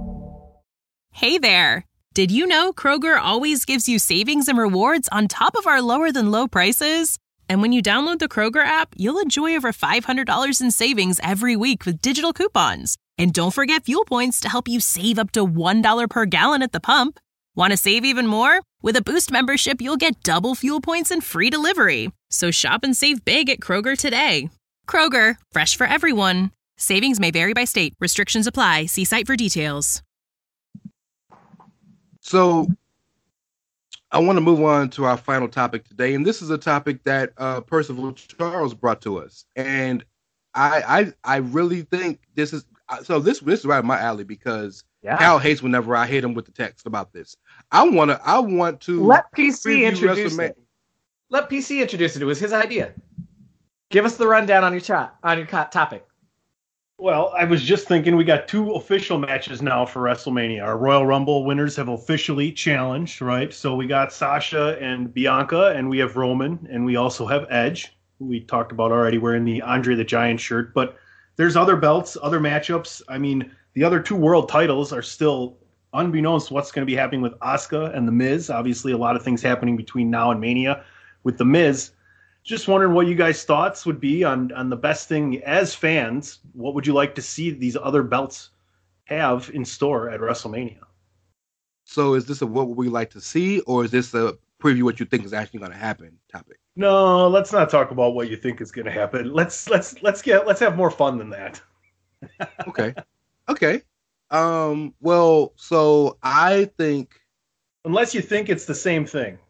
Hey there! Did you know Kroger always gives you savings and rewards on top of our lower than low prices? And when you download the Kroger app, you'll enjoy over five hundred dollars in savings every week with digital coupons. And don't forget fuel points to help you save up to one dollar per gallon at the pump. Want to save even more? With a Boost membership, you'll get double fuel points and free delivery. So shop and save big at Kroger today. Kroger, fresh for everyone. Savings may vary by state. Restrictions apply. See site for details. So I want to move on to our final topic today, and this is a topic that uh, Percival Charles brought to us, and I I, I really think this is so this this is right up my alley because Yeah. Cal hates whenever I hit him with the text about this. I want to I want to Let P C preview introduce WrestleMania. it. Let P C introduce it. It was his idea. Give us the rundown on your chat on your co- topic. Well, I was just thinking we got two official matches now for WrestleMania. Our Royal Rumble winners have officially challenged, right? So we got Sasha and Bianca, and we have Roman, and we also have Edge, who we talked about already wearing the Andre the Giant shirt. But there's other belts, other matchups. I mean, the other two world titles are still unbeknownst to what's going to be happening with Asuka and The Miz. Obviously, a lot of things happening between now and Mania with The Miz. Just wondering what you guys' thoughts would be on, on the best thing as fans. What would you like to see these other belts have in store at WrestleMania? So is this a what would we like to see, or is this a preview what you think is actually going to happen topic? No, let's not talk about what you think is going to happen. Let's let's let's get let's have more fun than that. Okay, okay. Um. Well, so I think Unless you think it's the same thing.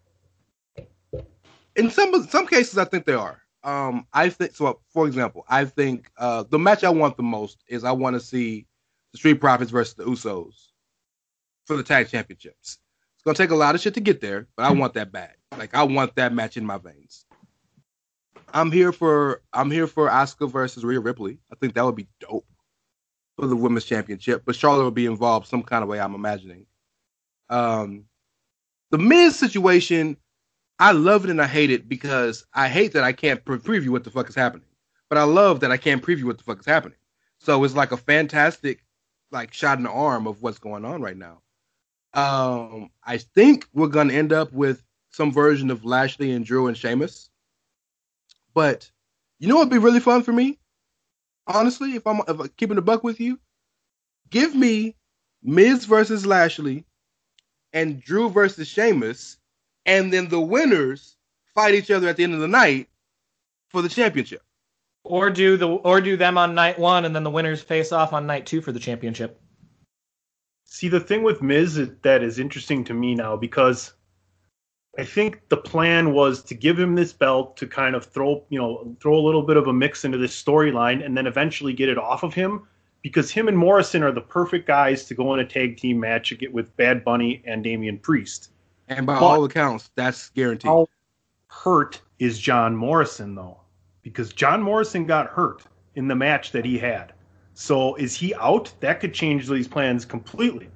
in some some cases, I think they are. Um, I think so. For example, I think uh, the match I want the most is I want to see the Street Profits versus the Usos for the tag championships. It's gonna take a lot of shit to get there, but I want that bad. Like I want that match in my veins. I'm here for I'm here for Asuka versus Rhea Ripley. I think that would be dope for the women's championship. But Charlotte will be involved some kind of way. I'm imagining. Um, the Miz situation. I love it and I hate it because I hate that I can't pre- preview what the fuck is happening. But I love that I can't preview what the fuck is happening. So it's like a fantastic like shot in the arm of what's going on right now. Um, I think we're going to end up with some version of Lashley and Drew and Sheamus. But you know what would be really fun for me? Honestly, if I'm, if I'm keeping a buck with you, give me Miz versus Lashley and Drew versus Sheamus. And then the winners fight each other at the end of the night for the championship. Or do the or do them on night one, and then the winners face off on night two for the championship. See, the thing with Miz is, that is interesting to me now, because I think the plan was to give him this belt to kind of throw, you know, throw a little bit of a mix into this storyline and then eventually get it off of him, because him and Morrison are the perfect guys to go in a tag team match with Bad Bunny and Damian Priest. And by But all accounts, that's guaranteed. How hurt is John Morrison, though? because John Morrison got hurt in the match that he had. So is he out? That could change these plans completely.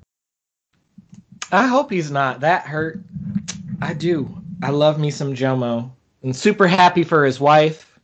I hope he's not that hurt. I do. I love me some Jomo. I'm super happy for his wife.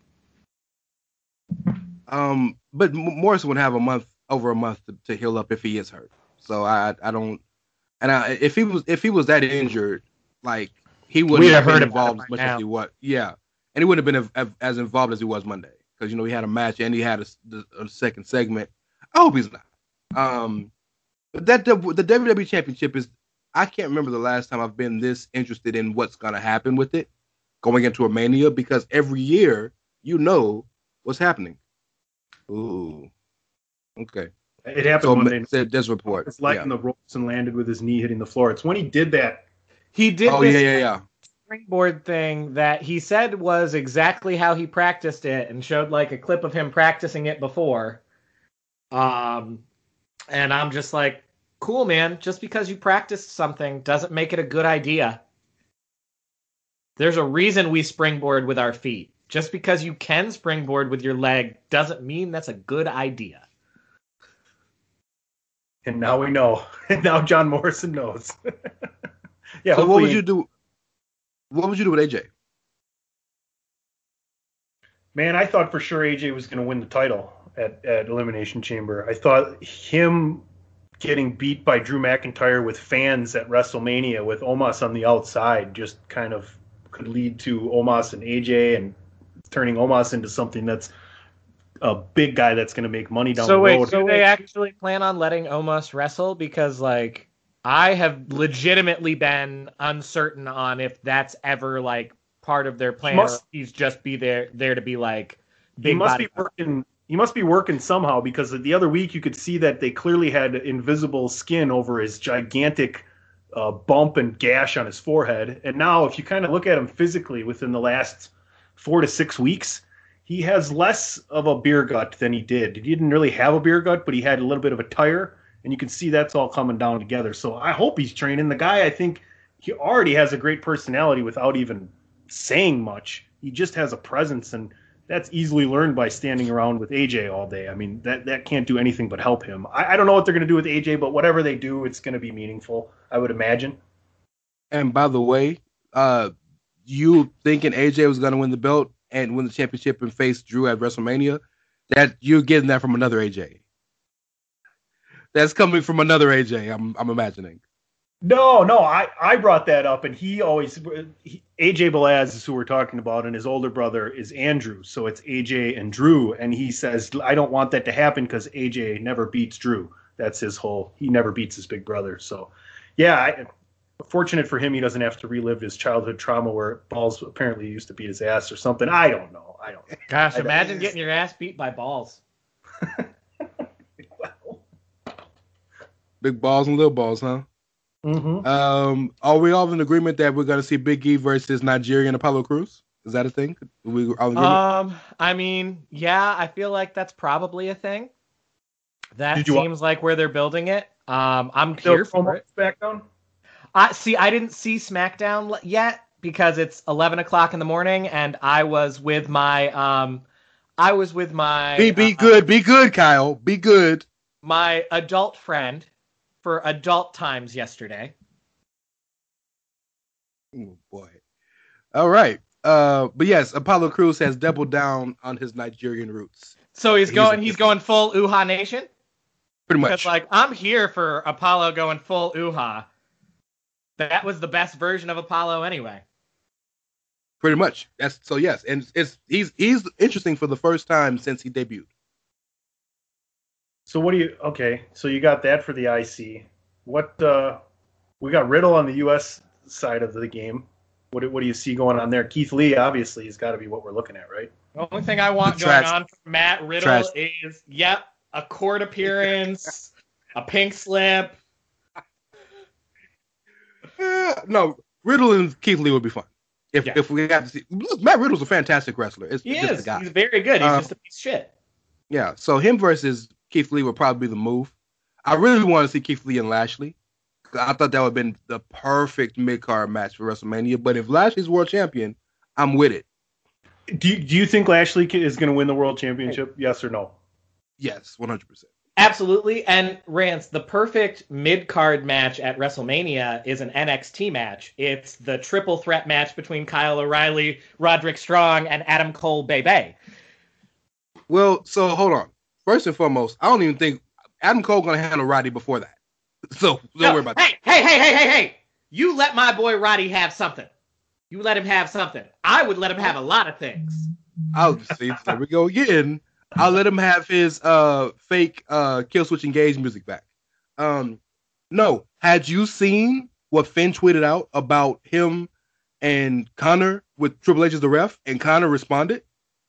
Um, but Morrison would have a month, over a month to, to heal up if he is hurt. So I, I don't, and I, if he was, if he was that injured, like he wouldn't We'd have have been heard involved about as it much by now. as he was. Yeah, and he wouldn't have been as, as involved as he was Monday because you know he had a match and he had a, a second segment. I hope he's not. Um, but that the, the W W E Championship is. I can't remember the last time I've been this interested in what's going to happen with it going into a Mania because every year you know what's happening. Ooh, okay. It happened So Monday. said this report. It's like Yeah. in the ropes and landed with his knee hitting the floor. It's when he did that. He did Oh this yeah, yeah, yeah. springboard thing that he said was exactly how he practiced it and showed like a clip of him practicing it before. Um, and I'm just like, cool, man. Just because you practiced something doesn't make it a good idea. There's a reason we springboard with our feet. Just because you can springboard with your leg doesn't mean that's a good idea. And now we know. And now John Morrison knows. yeah. So what hopefully- would you do? What would you do with A J? Man, I thought for sure A J was going to win the title at, at Elimination Chamber. I thought him getting beat by Drew McIntyre with fans at WrestleMania with Omos on the outside just kind of could lead to Omos and A J and turning Omos into something that's a big guy that's going to make money down So the wait, road. so they actually plan on letting Omos wrestle? Because like I have legitimately been uncertain on if that's ever like part of their plan. must- or if he's just be there there to be like he big must body. be working. He must be working somehow because the other week you could see that they clearly had invisible skin over his gigantic uh, bump and gash on his forehead. And now, if you kind of look at him physically within the last four to six weeks, he has less of a beer gut than he did. He didn't really have a beer gut, but he had a little bit of a tire, and you can see that's all coming down together. So I hope he's training. The guy, I think, he already has a great personality without even saying much. He just has a presence, and that's easily learned by standing around with A J all day. I mean, that, that can't do anything but help him. I, I don't know what they're going to do with A J, but whatever they do, it's going to be meaningful, I would imagine. And by the way, uh, you thinking A J was going to win the belt and win the championship and face Drew at WrestleMania, that you're getting that from another A J. That's coming from another A J, I'm I'm imagining. No, no, I, I brought that up, and he always he, A J Belaz is who we're talking about, and his older brother is Andrew, so it's A J and Drew, and he says I don't want that to happen because A J never beats Drew. That's his whole. He never beats his big brother. So, yeah, I, fortunate for him, he doesn't have to relive his childhood trauma where Balls apparently used to beat his ass or something. I don't know. I don't. know. Gosh, I- imagine getting your ass beat by Balls. Big balls and little balls, huh? Mm-hmm. Um, are we all in agreement that we're going to see Big E versus Nigerian Apollo Crews? Is that a thing? Are we all in agreement? Um, I mean, yeah, I feel like that's probably a thing. That Did you seems like where they're building it. Um, I'm Still here for promo it. SmackDown? I see. I didn't see SmackDown l- yet because it's eleven o'clock in the morning, and I was with my um, I was with my be be uh, good, be good, Kyle, be good. my adult friend for adult times yesterday. Oh boy. All right. Uh, but yes, Apollo Crews has doubled down on his Nigerian roots. So he's He's going. a- He's going full Uha Nation. Pretty Because much. like I'm here for Apollo going full Uha. That was the best version of Apollo anyway. Pretty much. That's so yes, and it's he's he's interesting for the first time since he debuted. So what do you? Okay, so you got that for the I C. What uh, we got Riddle on the U S side of the game. What do- what do you see going on there? Keith Lee obviously has got to be what we're looking at, right? The only thing I want The going trash- on from Matt Riddle trash. is, yep, a court appearance, a pink slip. Eh, no, Riddle and Keith Lee would be fun. If Yeah. if we got to see look, Matt Riddle's a fantastic wrestler. It's He just is. a guy. He's very good. He's Uh, just a piece of shit. Yeah, so him versus Keith Lee would probably be the move. I really want to see Keith Lee and Lashley. I thought that would have been the perfect mid-card match for WrestleMania. But if Lashley's world champion, I'm with it. Do you, do you think Lashley is going to win the world championship? Yes or no? Yes, one hundred percent. Absolutely. And Rance, the perfect mid-card match at WrestleMania is an N X T match. It's the triple threat match between Kyle O'Reilly, Roderick Strong, and Adam Cole Bay Bay. Well, so hold on. First and foremost, I don't even think Adam Cole going to handle Roddy before that. So don't no, worry about hey, that. Hey, hey, hey, hey, hey! You let my boy Roddy have something. You let him have something. I would let him have a lot of things. I'll see. There we go again. I'll let him have his uh fake uh kill switch engage music back. Um, no, had you seen what Finn tweeted out about him and Connor with Triple H as the ref, and Connor responded?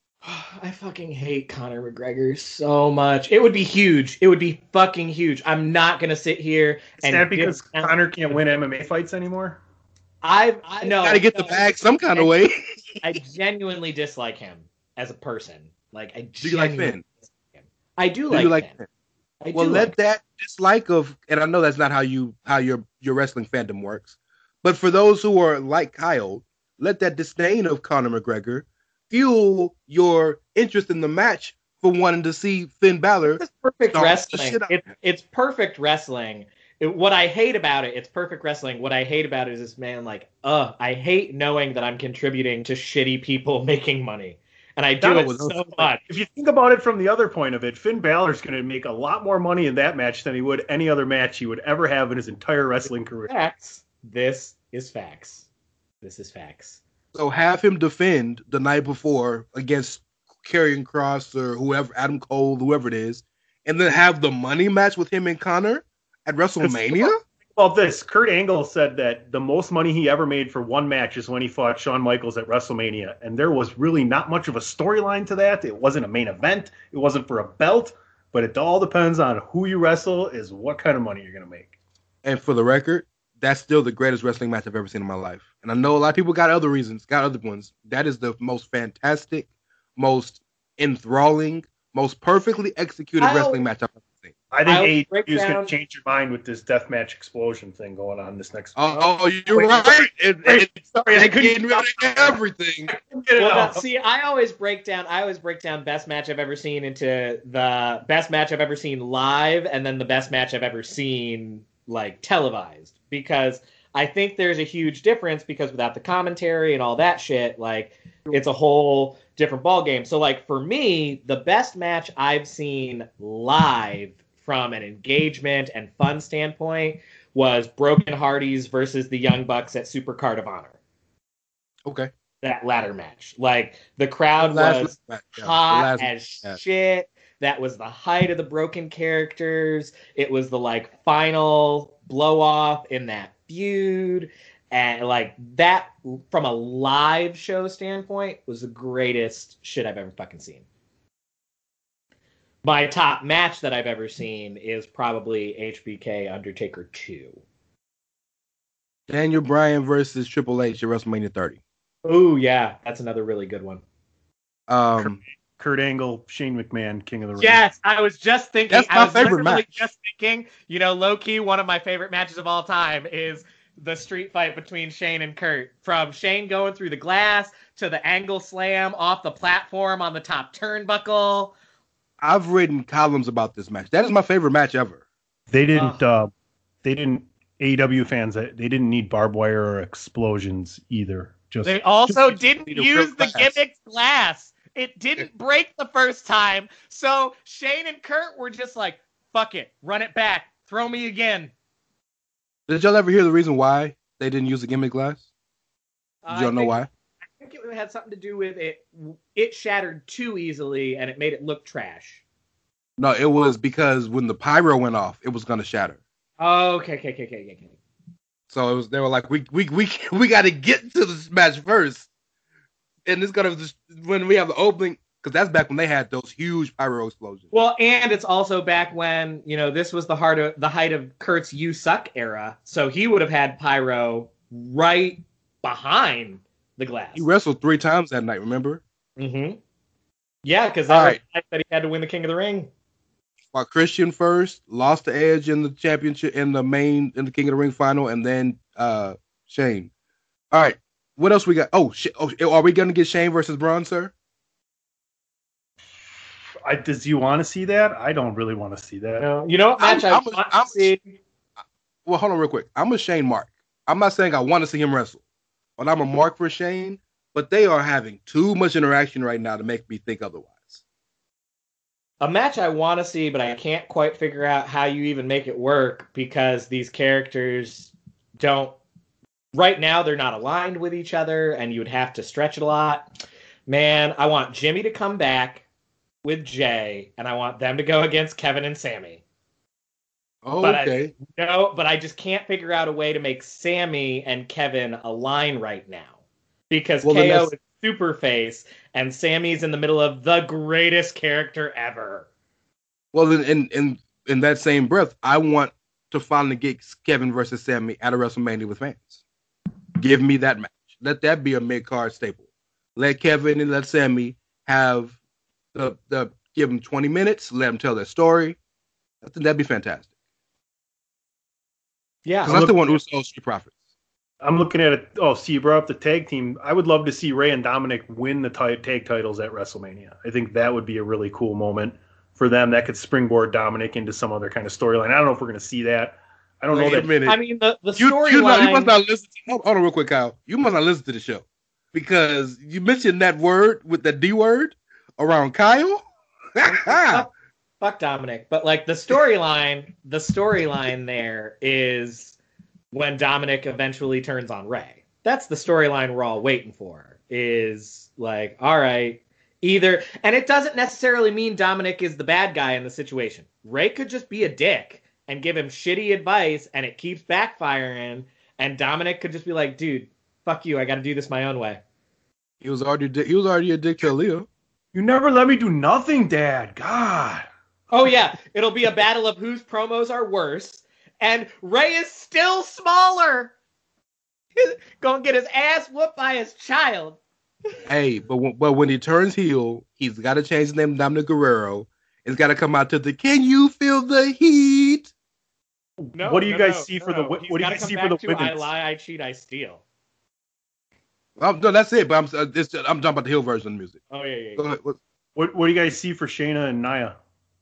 I fucking hate Conor McGregor so much. It would be huge. It would be fucking huge. I'm not gonna sit here and Is that because Conor can't win M M A fights anymore? I I know. Gotta get no, the bag some kind of way. I genuinely dislike him as a person. Like I Do you like genuinely Finn? dislike him. I do, Do like you like Finn. Finn? I Well, do let like that dislike of, and I know that's not how you how your your wrestling fandom works, but for those who are like Kyle, let that disdain of Conor McGregor fuel your interest in the match for wanting to see Finn Balor. It's perfect stomp the wrestling. shit out It, it's perfect wrestling. It, what I hate about it, it's perfect wrestling. What I hate about it is this man, like, ugh, I hate knowing that I'm contributing to shitty people making money. And I do That it was- so much. If you think about it from the other point of it, Finn Balor's going to make a lot more money in that match than he would any other match he would ever have in his entire wrestling career. Facts. This is facts. This is facts. So have him defend the night before against Karrion Kross or whoever, Adam Cole, whoever it is, and then have the money match with him and Connor at WrestleMania? Well, this Kurt Angle said that the most money he ever made for one match is when he fought Shawn Michaels at WrestleMania, and there was really not much of a storyline to that. It wasn't a main event. It wasn't for a belt, but it all depends on who you wrestle is what kind of money you're going to make. And for the record, that's still the greatest wrestling match I've ever seen in my life. And I know a lot of people got other reasons, got other ones. That is the most fantastic, most enthralling, most perfectly executed I'll- wrestling match I've ever seen. I I'll think A E W break is going down- to change your mind with this deathmatch explosion thing going on this next week. Oh, oh, you're Wait, right. It, wait, it, sorry, I it's couldn't getting rid of everything. Get it Well, out. now, see, I always break down. I always break down best match I've ever seen into the best match I've ever seen live, and then the best match I've ever seen like televised. Because I think there's a huge difference. Because without the commentary and all that shit, like it's a whole different ball game. So, like for me, the best match I've seen live from an engagement and fun standpoint was Broken Hardys versus the Young Bucks at Supercard of Honor. Okay. That ladder match. Like the crowd Last was match, yeah, the hot last as match. shit. That was the height of the broken characters. It was the like final blow off in that feud. And like that from a live show standpoint was the greatest shit I've ever fucking seen. My top match that I've ever seen is probably H B K Undertaker two. Daniel Bryan versus Triple H at WrestleMania thirty. Oh yeah, that's another really good one. Um, Kurt Angle, Shane McMahon, King of the Ring. Yes, I was just thinking. That's my I was favorite literally match. Just thinking, you know, low key, one of my favorite matches of all time is the street fight between Shane and Kurt. From Shane going through the glass to the angle slam off the platform on the top turnbuckle. I've written columns about this match. That is my favorite match ever. They didn't. Uh, they didn't. A E W fans. They didn't need barbed wire or explosions either. Just They also just didn't need a use real the glass. gimmick glass. It didn't break the first time. So Shane and Kurt were just like, fuck it, run it back, throw me again. Did y'all ever hear the reason why they didn't use the gimmick glass? Did I y'all know think- why? I think it had something to do with it. It shattered too easily, and it made it look trash. No, it was because when the pyro went off, it was gonna shatter. Oh, okay, okay, okay, okay, okay. So it was. They were like, we we we we got to get to this match first, and it's gonna just when we have the opening, because that's back when they had those huge pyro explosions. Well, and it's also back when, you know, this was the heart of the height of Kurt's "You Suck" era, so he would have had pyro right behind the glass. He wrestled three times that night. Remember? Mm-hmm. Yeah, because All that was right. the night that he had to win the King of the Ring. While Christian first lost the Edge in the championship in the main in the King of the Ring final, and then uh Shane. All right, what else we got? Oh, shit. Oh, are we gonna get Shane versus Braun, sir? I, does you want to see that? I don't really want to see that. No, you know what match I'm, I I'm, want I'm, to see? Well, hold on real quick. I'm a Shane mark. I'm not saying I want to see him wrestle, but I'm a mark for Shane. But they are having too much interaction right now to make me think otherwise. A match I want to see, but I can't quite figure out how you even make it work because these characters don't. Right now, they're not aligned with each other, and you would have to stretch it a lot. Man, I want Jimmy to come back with Jay, and I want them to go against Kevin and Sammy. Oh, but okay. I, no, but I just can't figure out a way to make Sammy and Kevin align right now. Because well, K O is super face, and Sammy's in the middle of the greatest character ever. Well, in, in, in, in that same breath, I want to finally get Kevin versus Sammy at a WrestleMania with fans. Give me that match. Let that be a mid-card staple. Let Kevin and let Sammy have the, the give them twenty minutes, let them tell their story. I think that'd be fantastic. Yeah. Because that's the one who sells Street Profits. I'm looking at it. Oh, see, you brought up the tag team. I would love to see Ray and Dominic win the t- tag titles at WrestleMania. I think that would be a really cool moment for them. That could springboard Dominic into some other kind of storyline. I don't know if we're going to see that. I don't Wait know that. a minute. I mean, the, the You, you, not, you storyline... must not listen. To, hold, hold on real quick, Kyle. You must not listen to the show. Because you mentioned that word with the D word around Kyle. fuck, fuck Dominic. But, like, the storyline, the storyline there is when Dominic eventually turns on Ray. That's the storyline we're all waiting for. Is, like, all right, either... And it doesn't necessarily mean Dominic is the bad guy in the situation. Ray could just be a dick and give him shitty advice, and it keeps backfiring, and Dominic could just be like, dude, fuck you, I gotta do this my own way. He was already he was already a dick to Aaliyah. You never let me do nothing, Dad. God. Oh yeah, it'll be a battle of whose promos are worse, and Ray is still smaller. Gonna get his ass whooped by his child. Hey, but when, but when he turns heel, he's got to change his name to Dominic Guerrero. It's got to come out to the "Can you feel the heat?" No, what do you no, guys no, see no, for the no. what He's do you gotta guys come see back for the to women's? I lie, I cheat, I steal. Oh, no, that's it. But I'm uh, it's, I'm talking about the heel version of the music. Oh yeah, yeah. Go yeah. ahead. What- What what do you guys see for Shayna and Nia?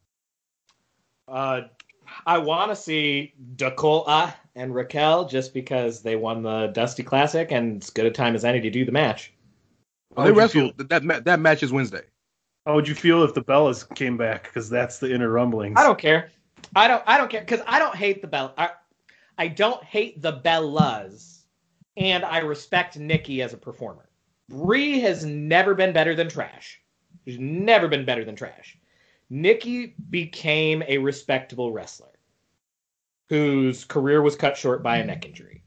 Uh, I want to see Dakota and Raquel just because they won the Dusty Classic and it's good a time as any to do the match. Well, How they would you wrestled. feel- That ma- that match is Wednesday. How would you feel if the Bellas came back? Because that's the inner rumblings. I don't care. I don't. I don't care because I don't hate the Bell. I, I don't hate the Bellas, and I respect Nikki as a performer. Brie has never been better than trash. She's never been better than trash. Nikki became a respectable wrestler whose career was cut short by a neck injury.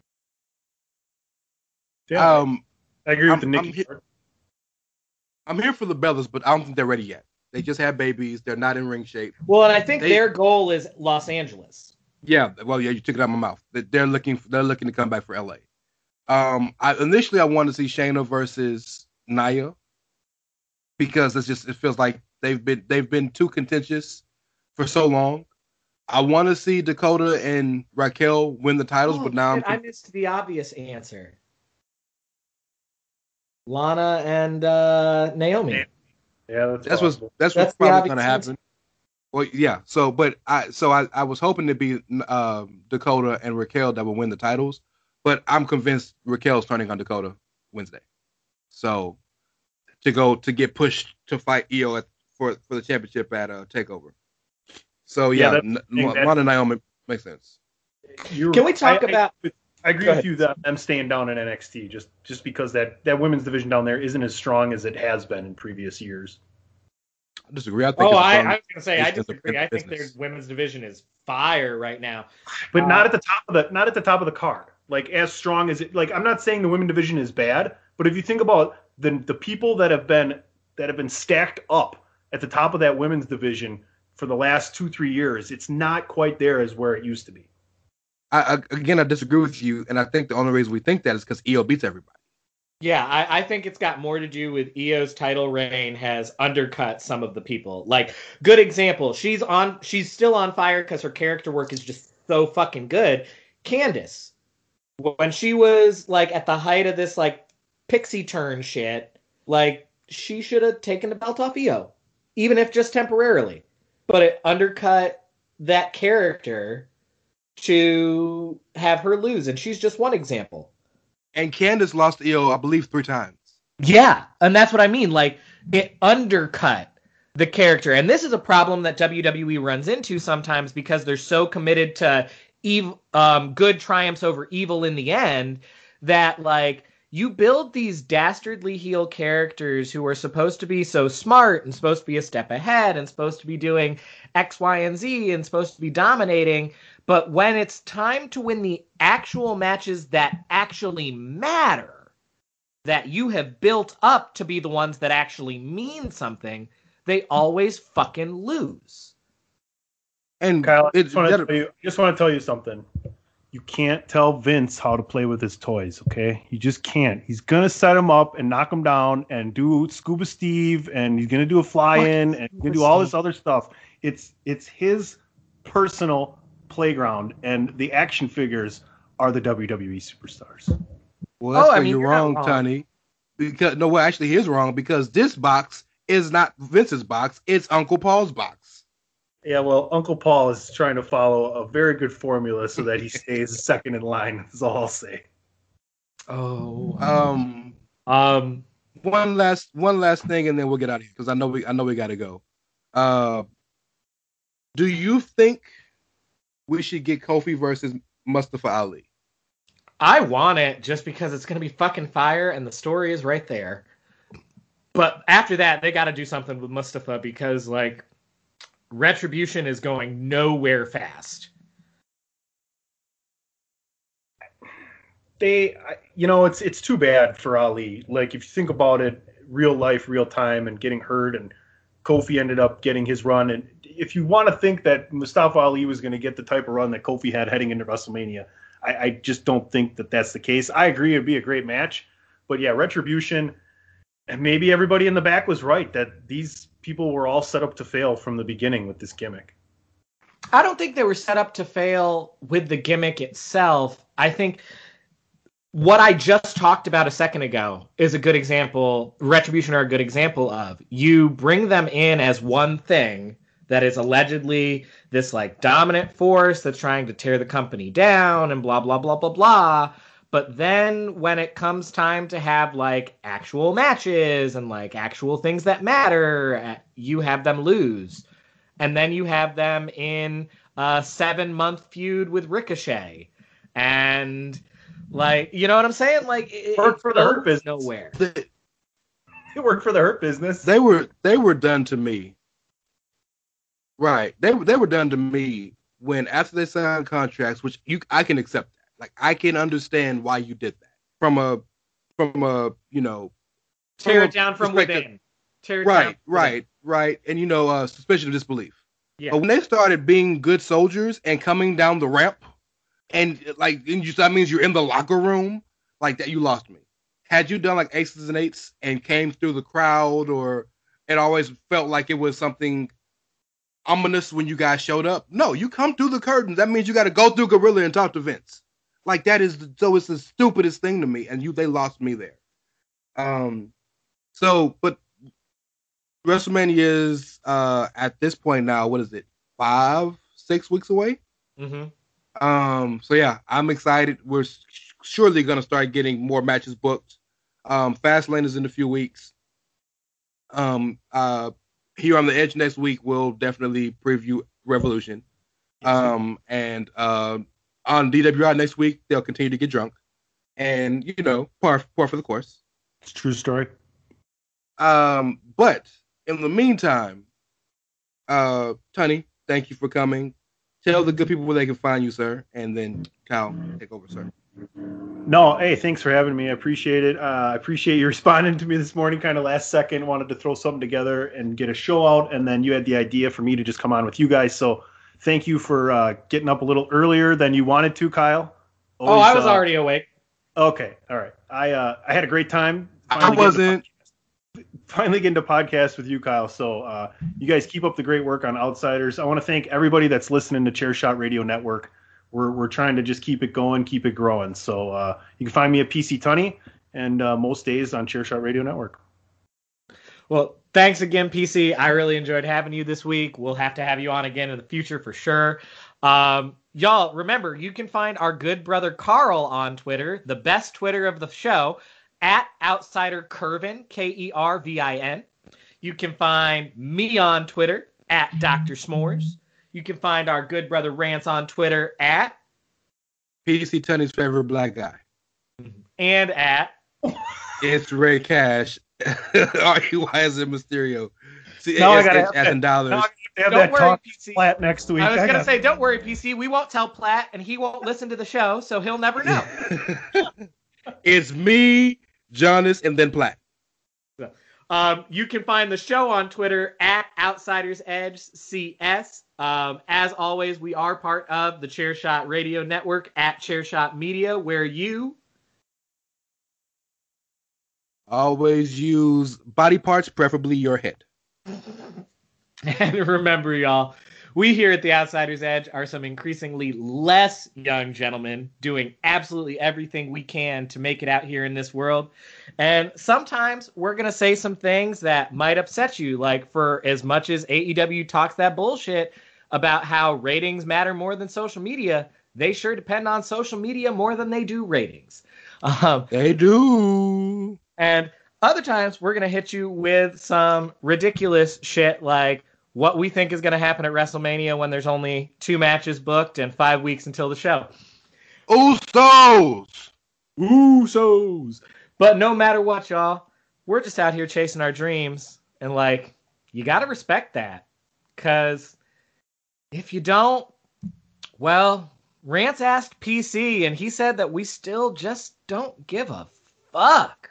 Yeah, Um, I agree with I'm- the I'm Nikki he- part. I'm here for the Bellas, but I don't think they're ready yet. They just had babies. They're not in ring shape. Well, and I think They- their goal is Los Angeles. Yeah, well, yeah, you took it out of my mouth. They- They're looking. They're looking to come back for L A. Um, I initially I wanted to see Shayna versus Nia because it's just it feels like they've been they've been too contentious for so long. I want to see Dakota and Raquel win the titles, Oh, but now shit, I'm I missed the obvious answer. Lana and uh, Naomi. Yeah, that's that's what's possible. that's, That's what's the probably obvious going to happen. Well, yeah. So, but I so I, I was hoping to be um, Dakota and Raquel that will win the titles, but I'm convinced Raquel's turning on Dakota Wednesday. So to go to get pushed to fight Io at, for for the championship at uh, Takeover. So Yeah, yeah, that's- N- I think that's- Lana and Naomi makes sense. You're- Can we talk I- I- about? I agree Go with ahead. you that them staying down in N X T just just because that, that women's division down there isn't as strong as it has been in previous years. I disagree. I think Oh, it's a I, firm- I was gonna say I it's a- disagree. it's a I think their business. women's division is fire right now. But Uh, not at the top of the not at the top of the card. Like as strong as it like I'm not saying the women division is bad, but if you think about the the people that have been that have been stacked up at the top of that women's division for the last two, three years, it's not quite there as where it used to be. I, I, again, I disagree with you, and I think the only reason we think that is because Io beats everybody. Yeah, I, I think it's got more to do with Io's title reign has undercut some of the people. Like, good example, she's on, she's still on fire because her character work is just so fucking good. Candice, when she was like at the height of this like pixie turn shit, like she should have taken the belt off Io, even if just temporarily. But it undercut that character to have her lose, and she's just one example. And Candice lost to Io, I believe, three times. Yeah, and that's what I mean. Like, it undercut the character. And this is a problem that W W E runs into sometimes because they're so committed to ev- um, good triumphs over evil in the end that, like, you build these dastardly heel characters who are supposed to be so smart and supposed to be a step ahead and supposed to be doing X, Y, and Z and supposed to be dominating. But when it's time to win the actual matches that actually matter, that you have built up to be the ones that actually mean something, they always fucking lose. And Kyle, I it, just want that- to tell you, just want to tell you something. You can't tell Vince how to play with his toys, okay? You just can't. He's gonna set him up and knock him down and do Scuba Steve, and he's gonna do a fly-in, and he's gonna do all this other stuff. It's it's his personal playground, and the action figures are the W W E superstars. Well, that's Oh, I where mean, you're, you're not wrong, wrong. Tony. Because no, well, actually, he is wrong because this box is not Vince's box; it's Uncle Paul's box. Yeah, well, Uncle Paul is trying to follow a very good formula so that he stays second in line. That's all I'll say. Oh, um, Um, one last one last thing, and then we'll get out of here because I know we I know we got to go. Uh, do you think we should get Kofi versus Mustafa Ali? I want it just because it's going to be fucking fire and the story is right there. But after that, they got to do something with Mustafa because, like, Retribution is going nowhere fast. They, I- you know, it's it's too bad for Ali. Like, if you think about it, real life, real time, and getting hurt, and Kofi ended up getting his run. And if you want to think that Mustafa Ali was going to get the type of run that Kofi had heading into WrestleMania, I, I just don't think that that's the case. I agree it'd be a great match, but yeah, Retribution, and maybe everybody in the back was right that these people were all set up to fail from the beginning with this gimmick. I don't think they were set up to fail with the gimmick itself. I think what I just talked about a second ago is a good example. Retribution are a good example of. You bring them in as one thing that is allegedly this like dominant force that's trying to tear the company down and blah, blah, blah, blah, blah. But then when it comes time to have like actual matches and like actual things that matter, you have them lose. And then you have them in a seven month feud with Ricochet. And like, you know what I'm saying? Like, it, Worked it for the Hurt goes Business. nowhere. They, It worked for the Hurt Business. they were they were done to me. Right, they were they were done to me when after they signed contracts, which you I can accept that. Like I can understand why you did that from a from a you know Tear a it down from perspective- within. Tear it down Right, from right, right, and you know uh, suspension of disbelief. Yeah. But when they started being good soldiers and coming down the ramp, and like and you, that means you're in the locker room, like that, you lost me. Had you done like aces and eights and came through the crowd, or it always felt like it was something ominous when you guys showed up. No, you come through the curtains. That means you got to go through Gorilla and talk to Vince. Like that is the, so it's the stupidest thing to me, and you they lost me there. Um, so but WrestleMania is uh at this point now. What is it? Five, six weeks away. Mm-hmm. Um, so yeah, I'm excited. We're s- surely gonna start getting more matches booked. Um, Fastlane is in a few weeks. Um, uh, here on the Edge next week, we'll definitely preview Revolution. Um, and uh, on D W I next week, they'll continue to get drunk, and you know, par par for the course. It's a true story. Um, but in the meantime, uh, Tony, thank you for coming. Tell the good people where they can find you, sir, and then Kyle, take over, sir. No, hey, thanks for having me. I appreciate it. Uh, I appreciate you responding to me this morning, kind of last second. Wanted to throw something together and get a show out, and then you had the idea for me to just come on with you guys. So thank you for uh, getting up a little earlier than you wanted to, Kyle. Oh, I was uh, already awake. Okay, all right. I uh, I had a great time. I Finally getting to wasn't. podcast- Finally getting to podcast with you, Kyle. So uh, you guys keep up the great work on Outsiders. I want to thank everybody that's listening to Chair Shot Radio Network. we're we're trying to just keep it going, keep it growing. So uh, you can find me at P C Tunney and uh, most days on Chairshot Radio Network. Well, thanks again, P C. I really enjoyed having you this week. We'll have to have you on again in the future for sure. Um, y'all, remember, you can find our good brother Carl on Twitter, the best Twitter of the show, at Outsider Kervin, K E R V I N. You can find me on Twitter, at Doctor S'mores. You can find our good brother Rance on Twitter, at P C Tunney's favorite black guy. And at It's Ray Cash. R E Y as in Mysterio. C Now A I S gotta H have as in that- dollars. now I gotta have Don't that worry, talk P C. flat next week. I was going to gotta- say, don't worry, P C. We won't tell Platt, and he won't listen to the show, so he'll never know. It's me, Jonas, and then Platt. Um, you can find the show on Twitter at Outsiders Edge C S. Um, as always, we are part of the Chairshot Radio Network at Chairshot Media, where you Always use body parts, preferably your head. and remember, y'all, we here at the Outsiders Edge are some increasingly less young gentlemen doing absolutely everything we can to make it out here in this world. And sometimes we're going to say some things that might upset you, like for as much as A E W talks that bullshit about how ratings matter more than social media, they sure depend on social media more than they do ratings. Um, They do. And other times we're going to hit you with some ridiculous shit like what we think is going to happen at WrestleMania when there's only two matches booked and five weeks until the show. Usos! Usos! But no matter what, y'all, we're just out here chasing our dreams. And, like, you got to respect that. Because if you don't, well, Rance asked P C, and he said that we still just don't give a fuck.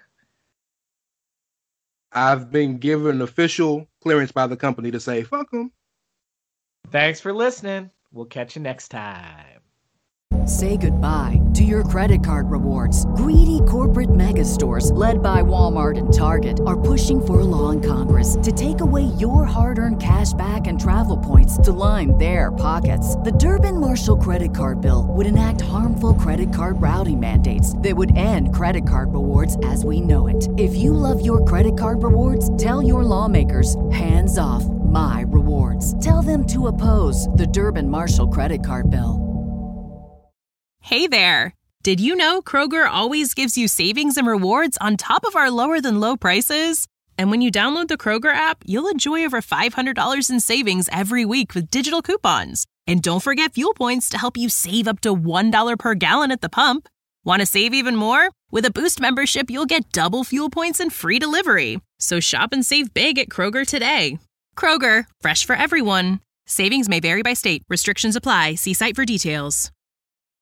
I've been given official clearance by the company to say, fuck them. Thanks for listening. We'll catch you next time. Say goodbye to your credit card rewards. Greedy corporate mega stores, led by Walmart and Target, are pushing for a law in Congress to take away your hard-earned cash back and travel points to line their pockets. The Durbin-Marshall credit card bill would enact harmful credit card routing mandates that would end credit card rewards as we know it. If you love your credit card rewards, tell your lawmakers, hands off my rewards. Tell them to oppose the Durbin-Marshall credit card bill. Hey there! Did you know Kroger always gives you savings and rewards on top of our lower-than-low prices? And when you download the Kroger app, you'll enjoy over five hundred dollars in savings every week with digital coupons. And don't forget fuel points to help you save up to one dollar per gallon at the pump. Want to save even more? With a Boost membership, you'll get double fuel points and free delivery. So shop and save big at Kroger today. Kroger, fresh for everyone. Savings may vary by state. Restrictions apply. See site for details.